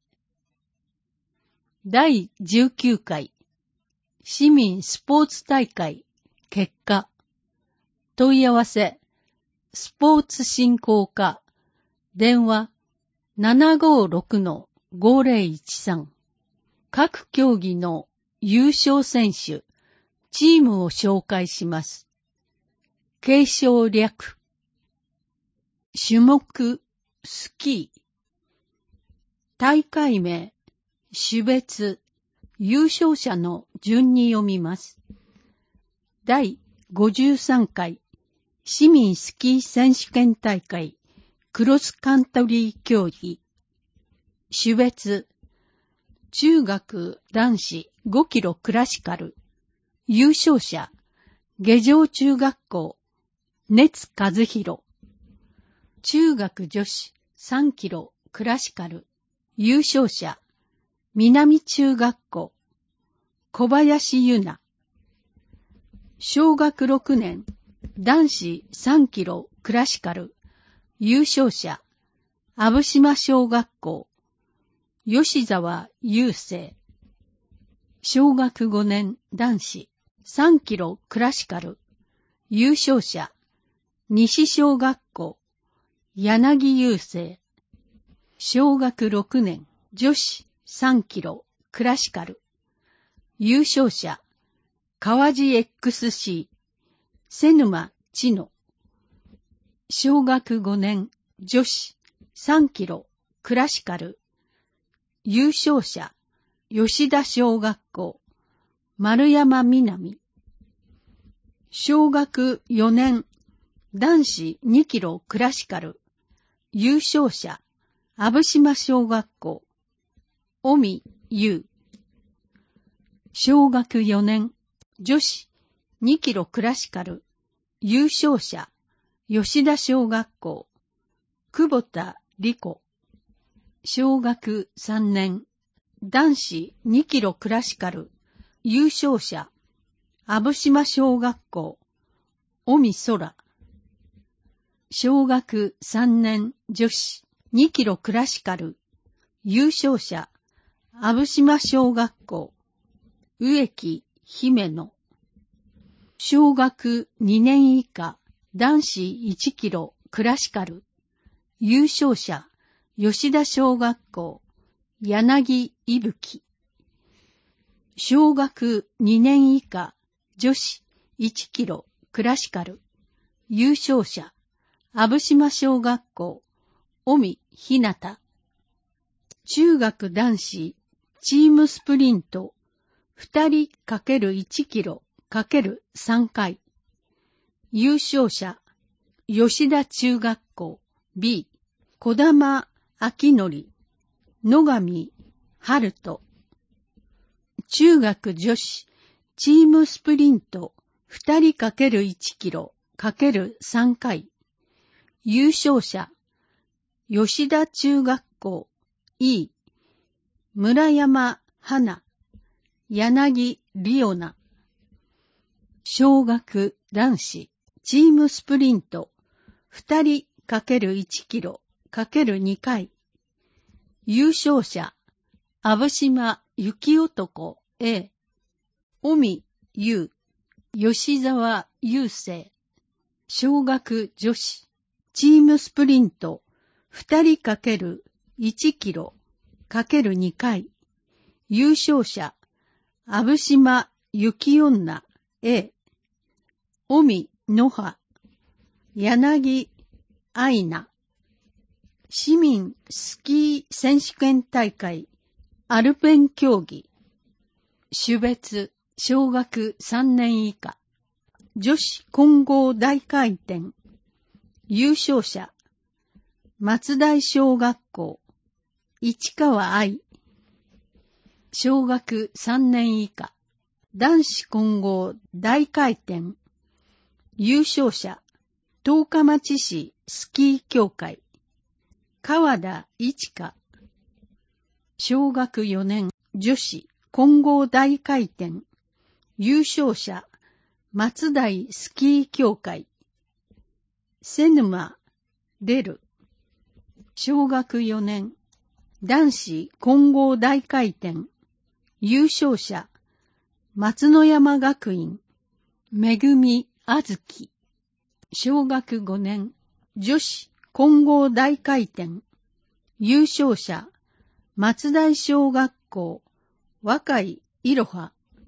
第19回市民スポーツ大会結果。問い合わせスポーツ振興課。電話 756-5013。各競技の優勝選手、チームを紹介します。継承略。種目、スキー。大会名、種別、優勝者の順に読みます。第53回市民スキー選手権大会クロスカントリー競技。種別、中学男子5キロクラシカル。優勝者、下城中学校、熱和弘。中学女子3キロクラシカル。優勝者、南中学校、小林優奈。小学6年、男子3キロクラシカル。優勝者、阿武島小学校、吉沢雄生。小学5年、男子3キロクラシカル。優勝者、西小学校、柳雄生。小学6年、女子3キロクラシカル。優勝者、川地 XC、瀬沼千乃。小学5年、女子3キロクラシカル。優勝者、吉田小学校、丸山みなみ。小学4年、男子2キロクラシカル。優勝者、阿武島小学校、尾身優。小学4年、女子2キロクラシカル。優勝者、吉田小学校、久保田理子。小学3年、男子2キロクラシカル。優勝者、阿武島小学校、尾身空。小学3年、女子2キロクラシカル。優勝者、阿武島小学校、植木姫野。小学2年以下、男子1キロクラシカル。優勝者、吉田小学校、柳伊吹。小学2年以下、女子1キロクラシカル。優勝者、阿武島小学校、尾身ひなた。中学男子、チームスプリント、2人 ×1 キロ ×3 回。優勝者、吉田中学校 B、小玉明則、野上春人。中学女子、チームスプリント、2人 ×1 キロ ×3 回。優勝者、吉田中学校 E、村山花、柳里央奈。小学男子、チームスプリント、2人 ×1 キロ ×2 回。優勝者、阿武島雪男 A、尾身優、吉沢雄生。小学女子、チームスプリント、2人 ×1 キロ ×2 回。優勝者、阿武島雪女 A、尾身野葉、柳愛菜。市民スキー選手権大会アルペン競技。種別、小学3年以下。女子混合大回転。優勝者、松大小学校、市川愛。小学3年以下。男子混合大回転。優勝者、十日町市スキー協会、川田一花。小学4年、女子混合大回転。優勝者、松大スキー協会、瀬沼レル。小学4年、男子混合大回転。優勝者、松野山学院、めぐみあずき。小学5年、女子混合大回転。優勝者、松大小学校、若井いろは。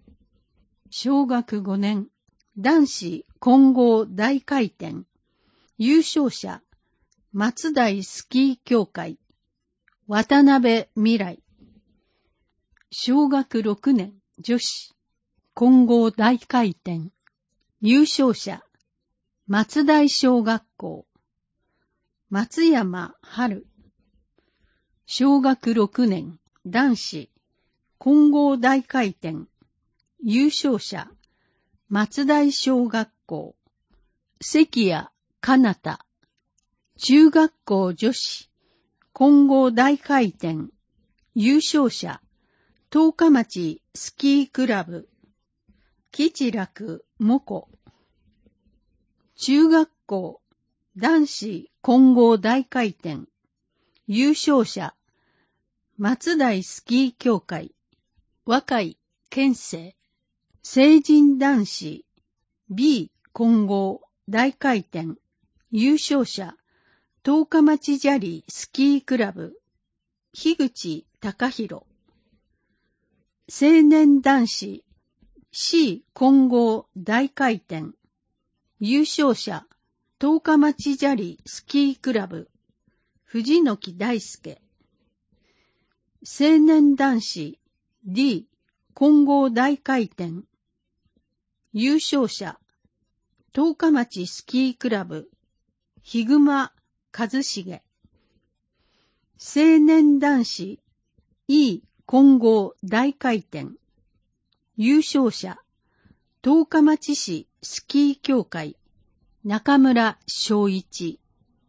小学5年、男子混合大回転、優勝者、松代スキー協会、渡辺未来。小学6年、女子混合大回転、優勝者、松代小学校、松山春。小学6年、男子混合大回転、優勝者、松代小学校、関谷かなた。中学校女子混合大回転、優勝者、十日町スキークラブ、吉楽もこ。中学校男子混合大回転、優勝者、松代スキー協会、若井健生。成人男子 B 混合大回転、優勝者、十日町砂利スキークラブ、樋口隆弘。成年男子 C 混合大回転、優勝者、十日町砂利スキークラブ、藤木大輔。成年男子 D 混合大回転、優勝者、十日町スキークラブ、檜熊和重。成年男子 E 混合大回転、優勝者、十日町市スキー協会、中村昭一。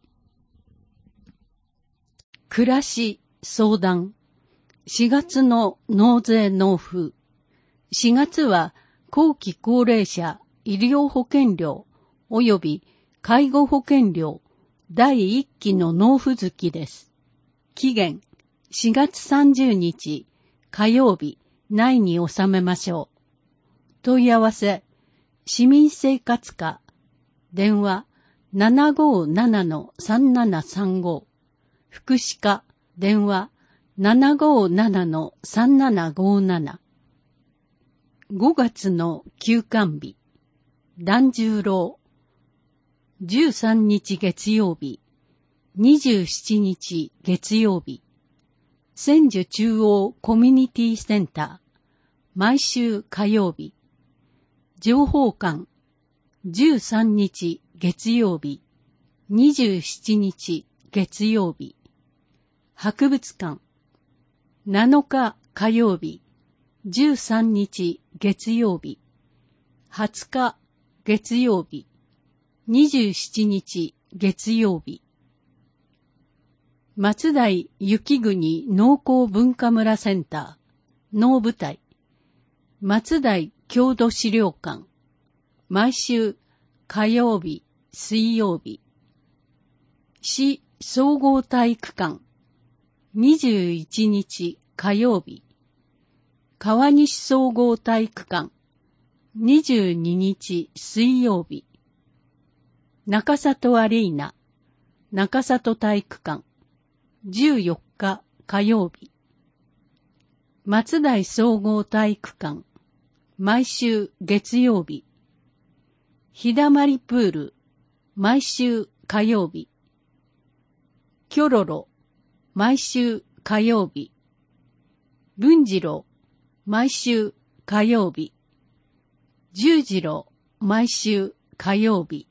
暮らし相談。4月の納税納付。4月は後期高齢者医療保険料及び介護保険料第1期の納付月です。期限4月30日火曜日内に納めましょう。問い合わせ市民生活課電話 757-3735 福祉課電話 757-3757。 5月の休館日團十郎13日月曜日27日月曜日千住中央コミュニティセンター毎週火曜日情報館13日月曜日27日月曜日博物館7日火曜日13日月曜日20日月曜日27日月曜日松代雪国農工文化村センター能舞台松代郷土資料館毎週火曜日水曜日市総合体育館21日火曜日川西総合体育館22日水曜日中里アリーナ中里体育館14日火曜日松代総合体育館毎週月曜日日だまりプール毎週火曜日キョロロ毎週火曜日文次郎毎週火曜日十次郎毎週火曜日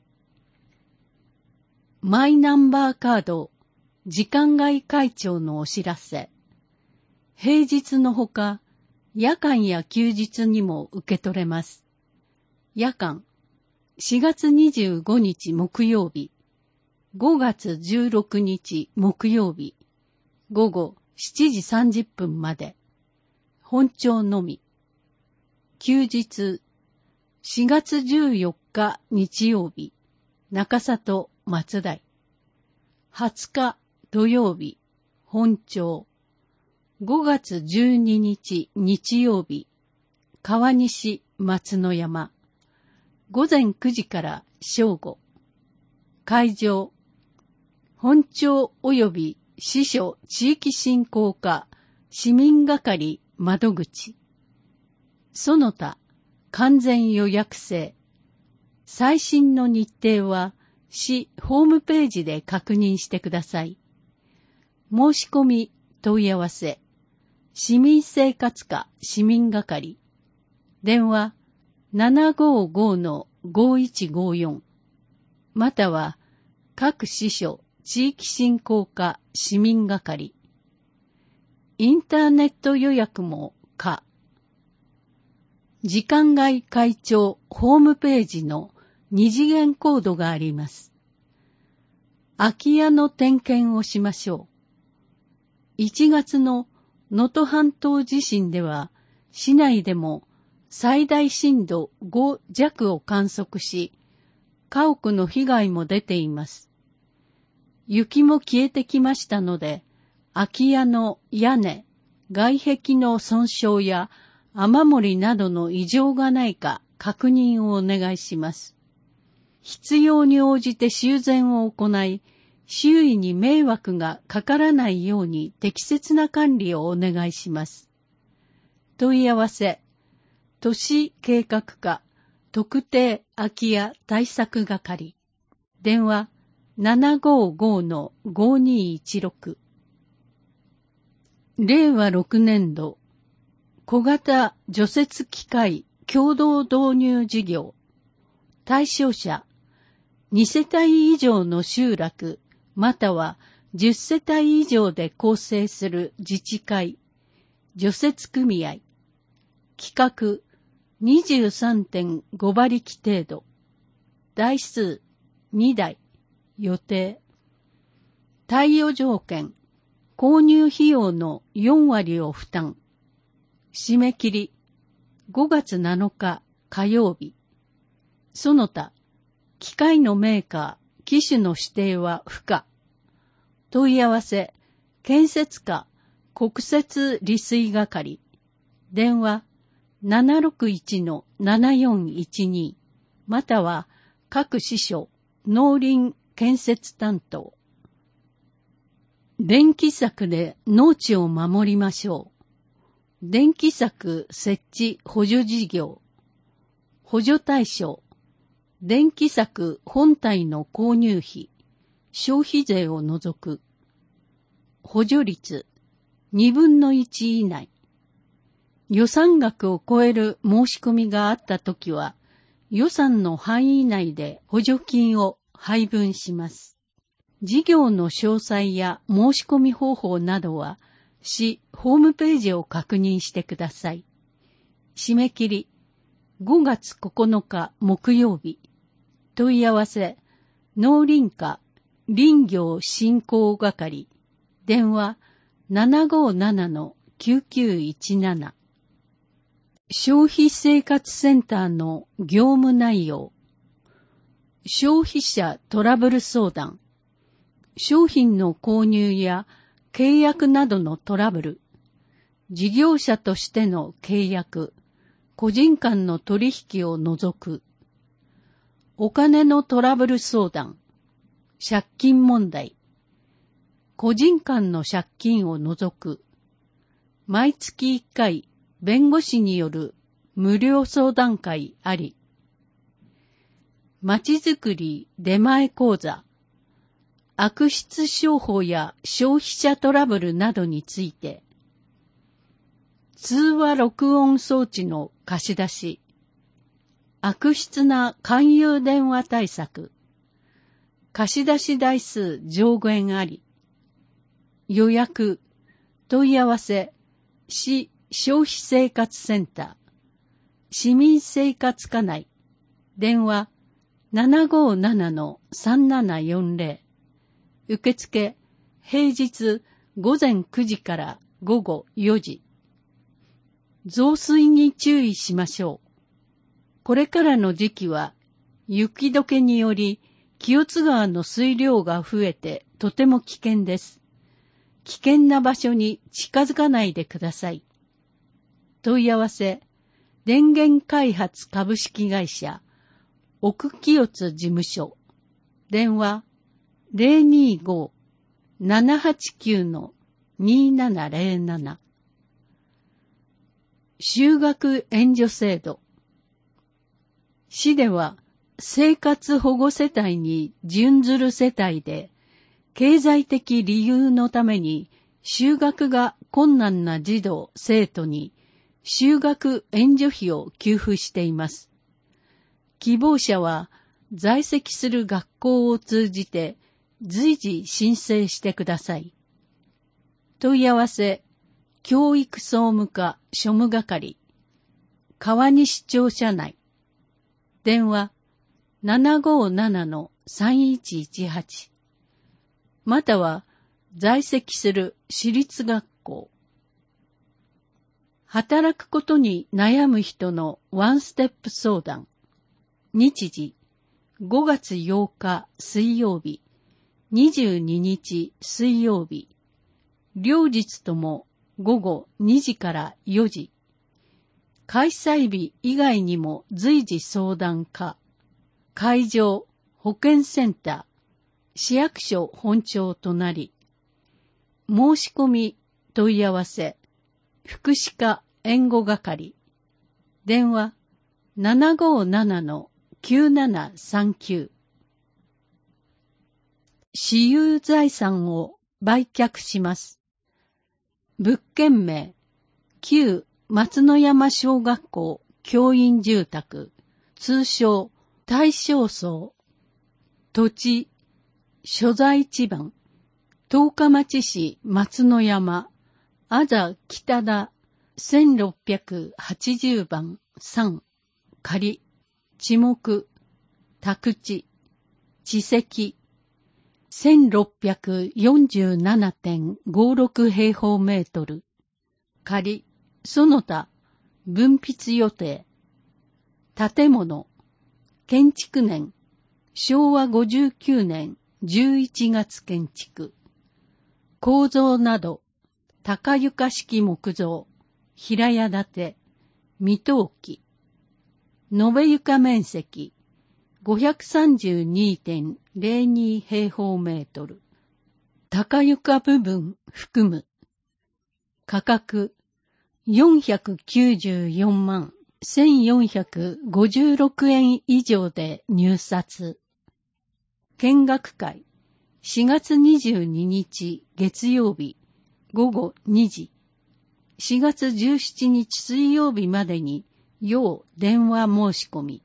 マイナンバーカード時間外開帳のお知らせ。平日のほか夜間や休日にも受け取れます。夜間4月25日木曜日5月16日木曜日午後7時30分まで本庁のみ。休日4月14日日曜日中里松代20日土曜日本庁5月12日日曜日川西松之山午前9時から正午会場本庁及び支所地域振興課市民係窓口その他完全予約制。最新の日程は市ホームページで確認してください。申し込み問い合わせ。市民生活課市民係。電話 755-5154 または各支所地域振興課市民係。インターネット予約も可。時間外会長ホームページの二次元コードがあります。空き家の点検をしましょう。1月の能登半島地震では、市内でも最大震度5弱を観測し、家屋の被害も出ています。雪も消えてきましたので、空き家の屋根、外壁の損傷や雨漏りなどの異常がないか確認をお願いします。必要に応じて修繕を行い、周囲に迷惑がかからないように適切な管理をお願いします。問い合わせ、都市計画課特定空き家対策係。電話 755-5216。令和6年度小型除雪機械共同導入事業。対象者2世帯以上の集落または10世帯以上で構成する自治会、除雪組合。規格 23.5 馬力程度。台数2台。予定。貸与条件。購入費用の4割を負担。締め切り5月7日火曜日。その他、機械のメーカー、機種の指定は不可。問い合わせ、建設課、国設利水係。電話、761-7412。または、各支所、農林建設担当。電気柵で農地を守りましょう。電気柵設置補助事業。補助対象。電気柵本体の購入費、消費税を除く。補助率2分の1以内。予算額を超える申し込みがあったときは、予算の範囲内で補助金を配分します。事業の詳細や申し込み方法などは、市ホームページを確認してください。締め切り5月9日木曜日。問い合わせ、農林課林業振興係。電話 757-9917。消費生活センターの業務内容。消費者トラブル相談。商品の購入や契約などのトラブル。事業者としての契約。個人間の取引を除く。お金のトラブル相談。借金問題。個人間の借金を除く。毎月1回、弁護士による無料相談会あり。まちづくり出前講座。悪質商法や消費者トラブルなどについて。通話録音装置の貸し出し。悪質な勧誘電話対策。貸し出し台数上限あり。予約、問い合わせ、市消費生活センター。市民生活課内。電話 757-3740。受付、平日午前9時から午後4時。増水に注意しましょう。これからの時期は、雪解けにより、清津川の水量が増えてとても危険です。危険な場所に近づかないでください。問い合わせ、電源開発株式会社、奥清津事務所。電話、025-789-2707。就学援助制度。 市では生活保護世帯に準ずる世帯で、経済的理由のために就学が困難な児童・生徒に就学援助費を給付しています。希望者は在籍する学校を通じて随時申請してください。問い合わせ、教育総務課庶務係、川西庁舎内、電話 757-3118、または在籍する私立学校。働くことに悩む人のワンステップ相談。日時、5月8日水曜日、22日水曜日。両日とも午後2時から4時。開催日以外にも随時相談可。会場、保健センター、市役所本庁隣。申し込み、問い合わせ、福祉課援護係。電話、757-9739。私有財産を売却します。物件名、旧松野山小学校教員住宅、通称大正荘。土地、所在地番、十日町市松野山、あざ北田、1680番3、仮、地目、宅地、地積、1647.56 平方メートル。仮、その他、分筆予定。建物、建築年、昭和59年11月建築。構造など、高床式木造、平屋建て、未登記。延べ床面積、532.02 平方メートル。高床部分含む。価格、494万1456円以上で入札。見学会、4月22日月曜日午後2時。4月17日水曜日までに要電話申し込み。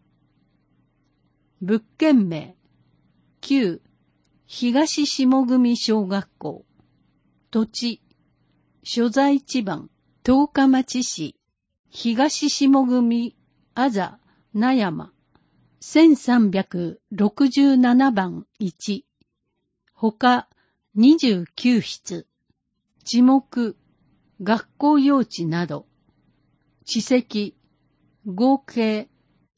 物件名、旧東下組小学校。土地、所在地番、十日町市、東下組、あざ、名山、1367番1。他、29室。地目、学校用地など。地積、合計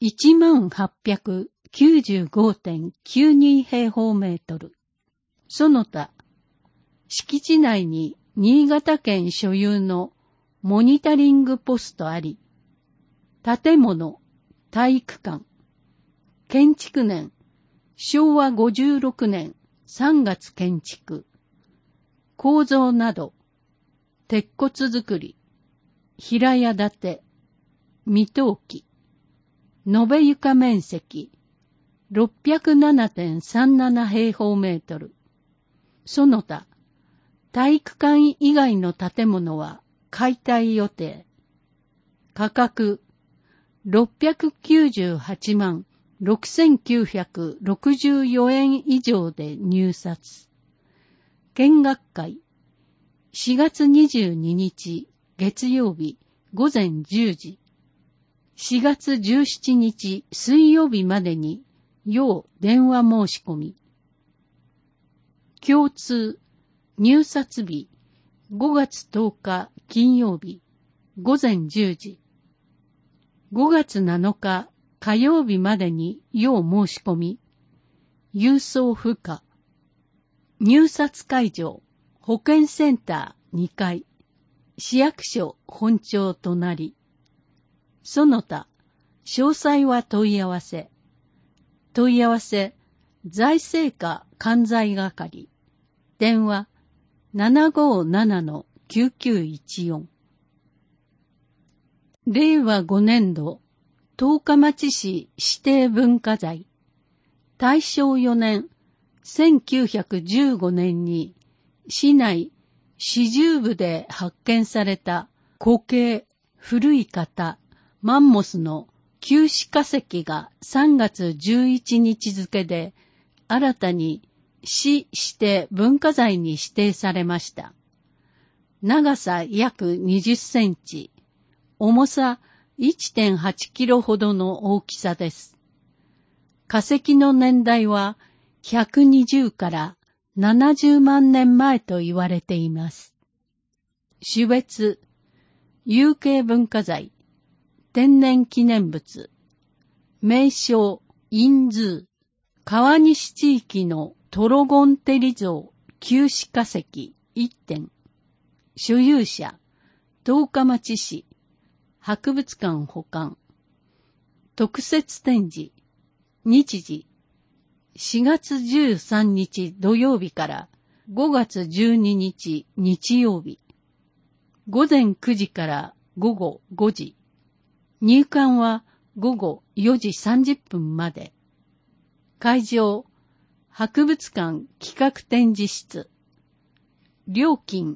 1895.92 平方メートル。その他、敷地内に新潟県所有のモニタリングポストあり、建物、体育館、建築年、昭和56年3月建築、構造など、鉄骨造り、平屋建て、未登記、延べ床面積、607.37 平方メートル。その他、体育館以外の建物は解体予定。価格、698万6964円以上で入札。見学会、4月22日月曜日午前10時。4月17日水曜日までに要電話申し込み。共通、入札日、5月10日金曜日、午前10時。5月7日火曜日までに要申し込み。郵送不可。入札会場、保健センター2階、市役所本庁隣。その他、詳細は問い合わせ。問い合わせ、財政課関西係。電話、757-9914。令和5年度、 十日町市指定文化財。大正4年、1915年に市内四十部で発見された固形古い型マンモスの旧歯化石が3月11日付で新たに市指定文化財に指定されました。長さ約20センチ、重さ 1.8 キロほどの大きさです。化石の年代は120から70万年前と言われています。種別、有形文化財、天然記念物、名称、因図、川西地域のトロゴンテリ像旧歯化石1点、所有者、十日町市、博物館保管、特設展示、日時、4月13日土曜日から5月12日日曜日、午前9時から午後5時、入館は午後4時30分まで。会場、博物館企画展示室。料金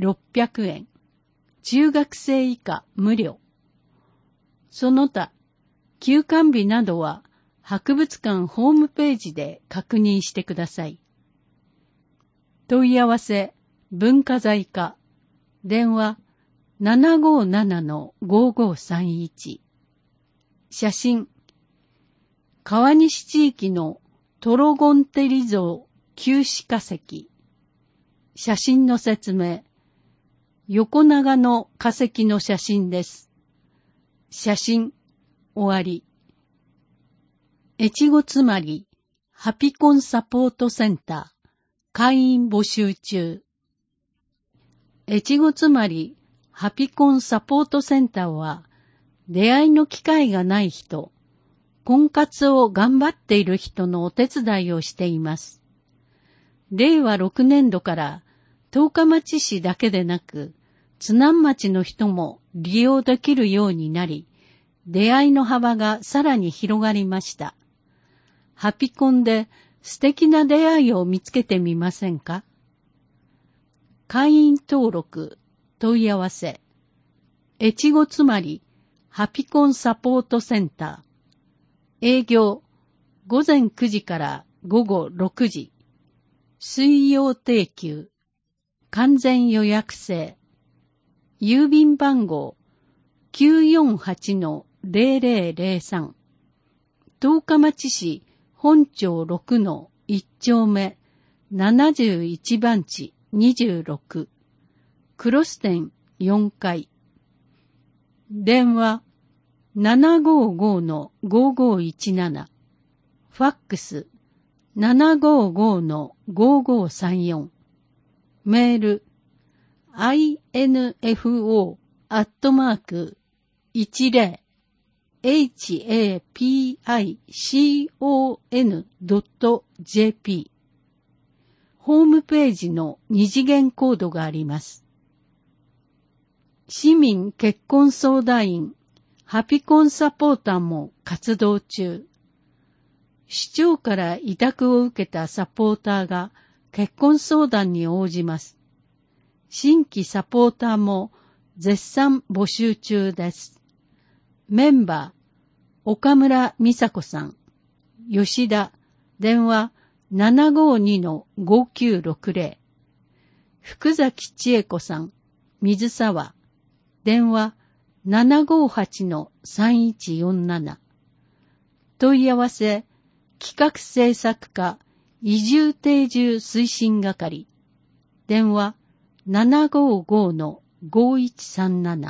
600円。中学生以下無料。その他、休館日などは博物館ホームページで確認してください。問い合わせ、文化財課。電話、757-5531。写真、川西地域のトロゴンテリ像旧歯化石。写真の説明、横長の化石の写真です。写真、終わり。越後つまり、ハピコンサポートセンター、会員募集中。越後つまり、ハピコンサポートセンターは、出会いの機会がない人、婚活を頑張っている人のお手伝いをしています。令和6年度から十日町市だけでなく、津南町の人も利用できるようになり、出会いの幅がさらに広がりました。ハピコンで素敵な出会いを見つけてみませんか？会員登録、問い合わせ、越後つまり、ハピコンサポートセンター。営業、午前9時から午後6時。水曜定休。完全予約制。郵便番号、948-0003。十日町市本町6-1丁目71番地26。クロス店4階。電話755-5517。ファックス755-5534。メール info@hapicon.jp。 ホームページの二次元コードがあります。市民結婚相談員、ハピコンサポーターも活動中。市長から委託を受けたサポーターが結婚相談に応じます。新規サポーターも絶賛募集中です。メンバー、岡村美佐子さん、吉田、電話752-5960。福崎千恵子さん、水沢、電話758-3147。問い合わせ、企画制作課移住定住推進係。電話755-5137。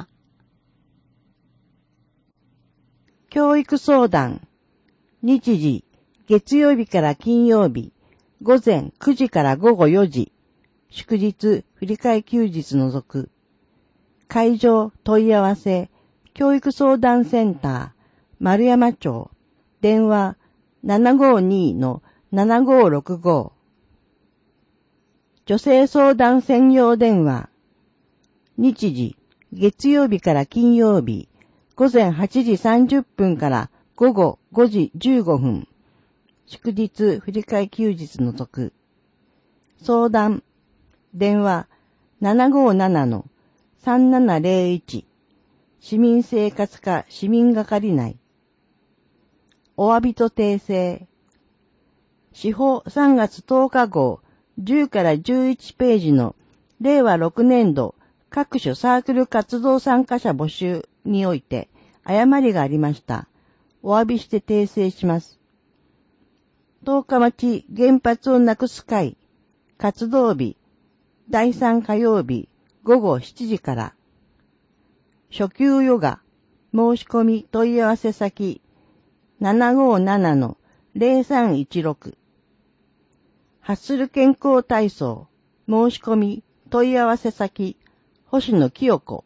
教育相談。日時、月曜日から金曜日、午前9時から午後4時。祝日、振り替え休日除く。会場、問い合わせ、教育相談センター、丸山町。電話752-7565。女性相談専用電話。日時、月曜日から金曜日、 午前8時30分から午後5時15分。祝日振り替え休日除く。相談。電話 757-3701 市民生活課市民係内。お詫びと訂正。司法3月10日号10から11ページの令和6年度各種サークル活動参加者募集において誤りがありました。お詫びして訂正します。十日町原発をなくす会活動日第3火曜日午後7時から。初級ヨガ申し込み問い合わせ先 757-0316 ハッスル健康体操申し込み問い合わせ先星野清子。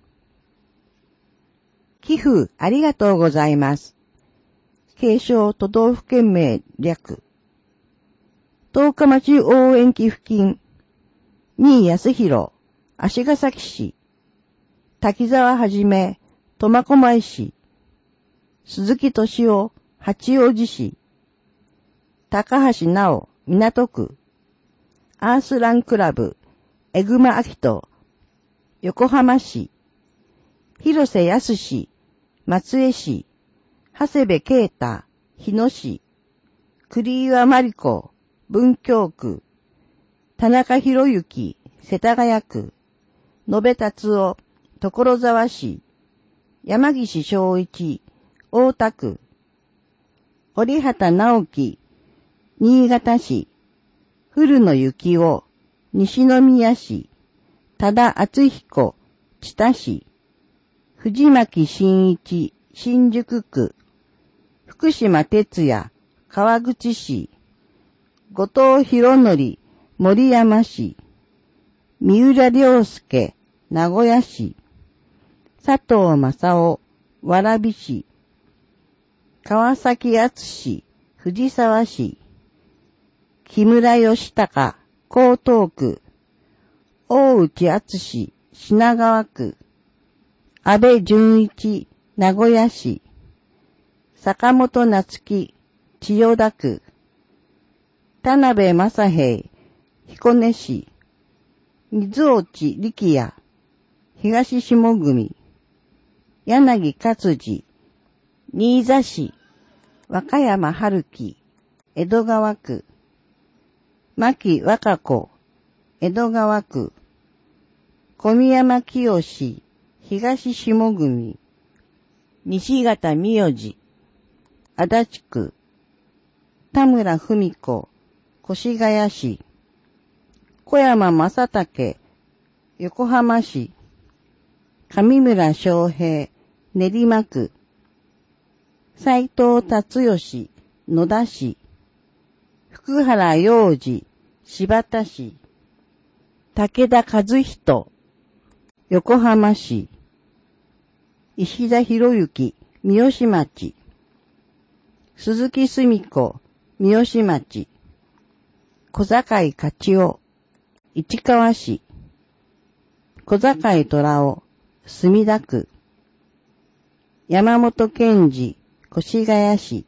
寄付ありがとうございます。継承都道府県名略。十日町応援寄付金。新井康弘、足ヶ崎市。滝沢はじめ、苫小牧市。鈴木敏夫、八王子市。高橋直、港区。アースランクラブ、江熊明人、横浜市。広瀬康史、松江市。長谷部啓太、日野市。栗岩真理子、文京区。田中博之、世田谷区。野辺達夫、所沢市。山岸正一、大田区。折畑直樹、新潟市。古野幸男、西宮市。多田敦彦、知多市。藤巻真一、新宿区。福島哲也、川口市。後藤博則、森山市。三浦良介、名古屋市。佐藤正夫、蕨市。川崎敦、藤沢市。木村義孝、江東区。大内敦、品川区。安倍淳一、名古屋市。坂本夏樹、千代田区。田辺正平、彦根市。水落力也、東下組。柳勝治、新座市。和歌山春樹、江戸川区。牧和歌子、江戸川区。小宮山清、東下組。西方美代治、足立区。田村文子、越谷市。小山正武、横浜市。上村昌平、練馬区。斉藤達義、野田市。福原洋二、柴田市。武田和人、横浜市。石田博之、三好町。鈴木澄子、三好町。小坂勝夫、市川市。小坂虎夫、墨田区。山本健二、越谷市。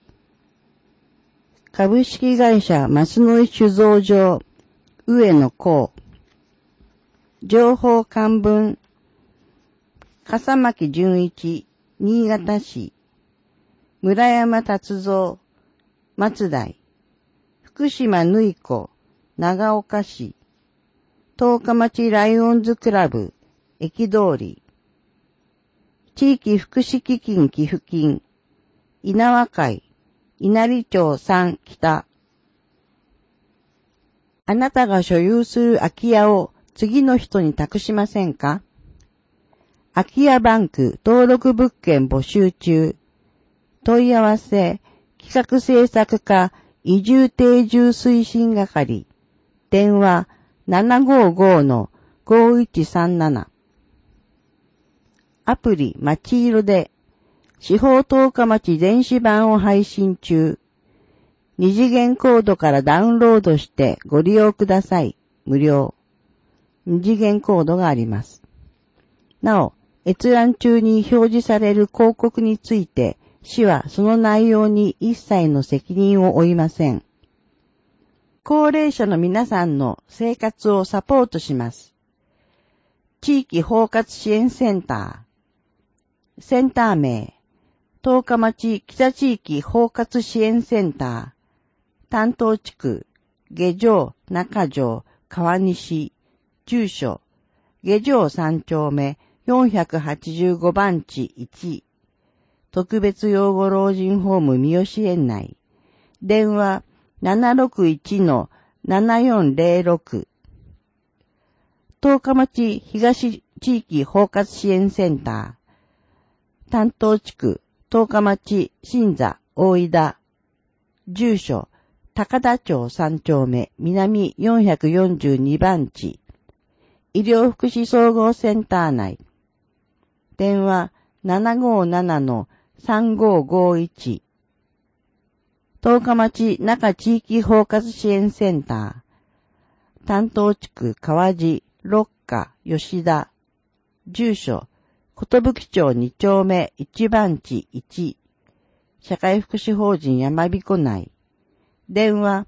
株式会社増野井酒造場、上野港。情報漢文。笠巻純一、新潟市。村山達三、松代。福島縫子、長岡市。十日町ライオンズクラブ、駅通り。地域福祉基金寄付金。稲和会、稲荷町3北。あなたが所有する空き家を次の人に託しませんか？空き家バンク登録物件募集中。問い合わせ、企画制作課移住定住推進係。電話 755-5137。アプリまちいろで、司法十日町電子版を配信中。二次元コードからダウンロードしてご利用ください。無料。二次元コードがあります。なお、 閲覧中に表示される広告について、市はその内容に一切の責任を負いません。高齢者の皆さんの生活をサポートします。地域包括支援センター。センター名、十日町北地域包括支援センター。担当地区、下条、中条、川西。住所、下条3丁目485番地1。特別養護老人ホーム三好園内。電話 761-7406。十日町東地域包括支援センター。担当地区、十日町新座大井田。住所、高田町3丁目南442番地。医療福祉総合センター内。電話 757-3551。十日町中地域包括支援センター。担当地区川地六花吉田。住所、寿町2丁目1番地1。社会福祉法人山彦内。電話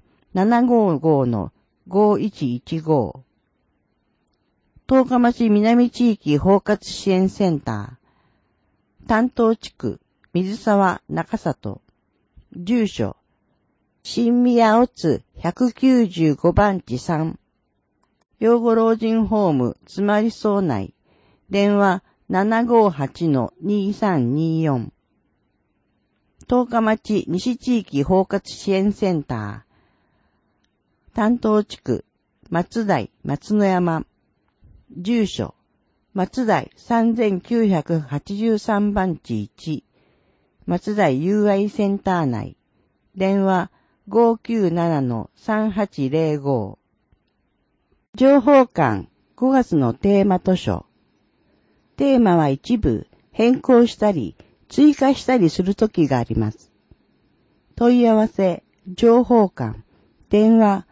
755-5115。十日町南地域包括支援センター。担当地区、水沢中里。住所、新宮尾津195番地3。養護老人ホームつまりそう内。電話 758-2324。十日町西地域包括支援センター。担当地区、松台松野山。住所、松台3983番地1。松台友愛センター内。電話 597-3805。情報館5月のテーマ図書。テーマは一部変更したり追加したりするときがあります。問い合わせ、情報館、電話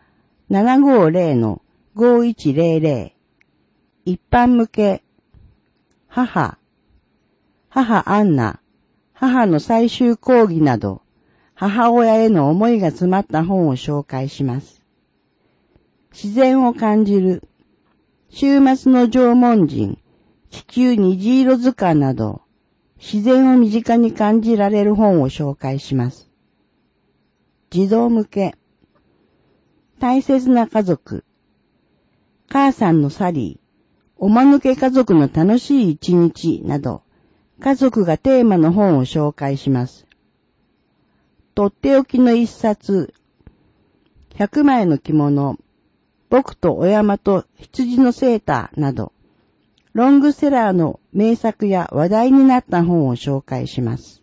750-5100。一般向け、母アンナ、母の最終講義など、母親への思いが詰まった本を紹介します。自然を感じる、週末の縄文人、地球虹色図鑑など、自然を身近に感じられる本を紹介します。児童向け、大切な家族、母さんのサリー、おまぬけ家族の楽しい一日など、家族がテーマの本を紹介します。とっておきの一冊、100枚の着物、僕とお山と羊のセーターなど、ロングセラーの名作や話題になった本を紹介します。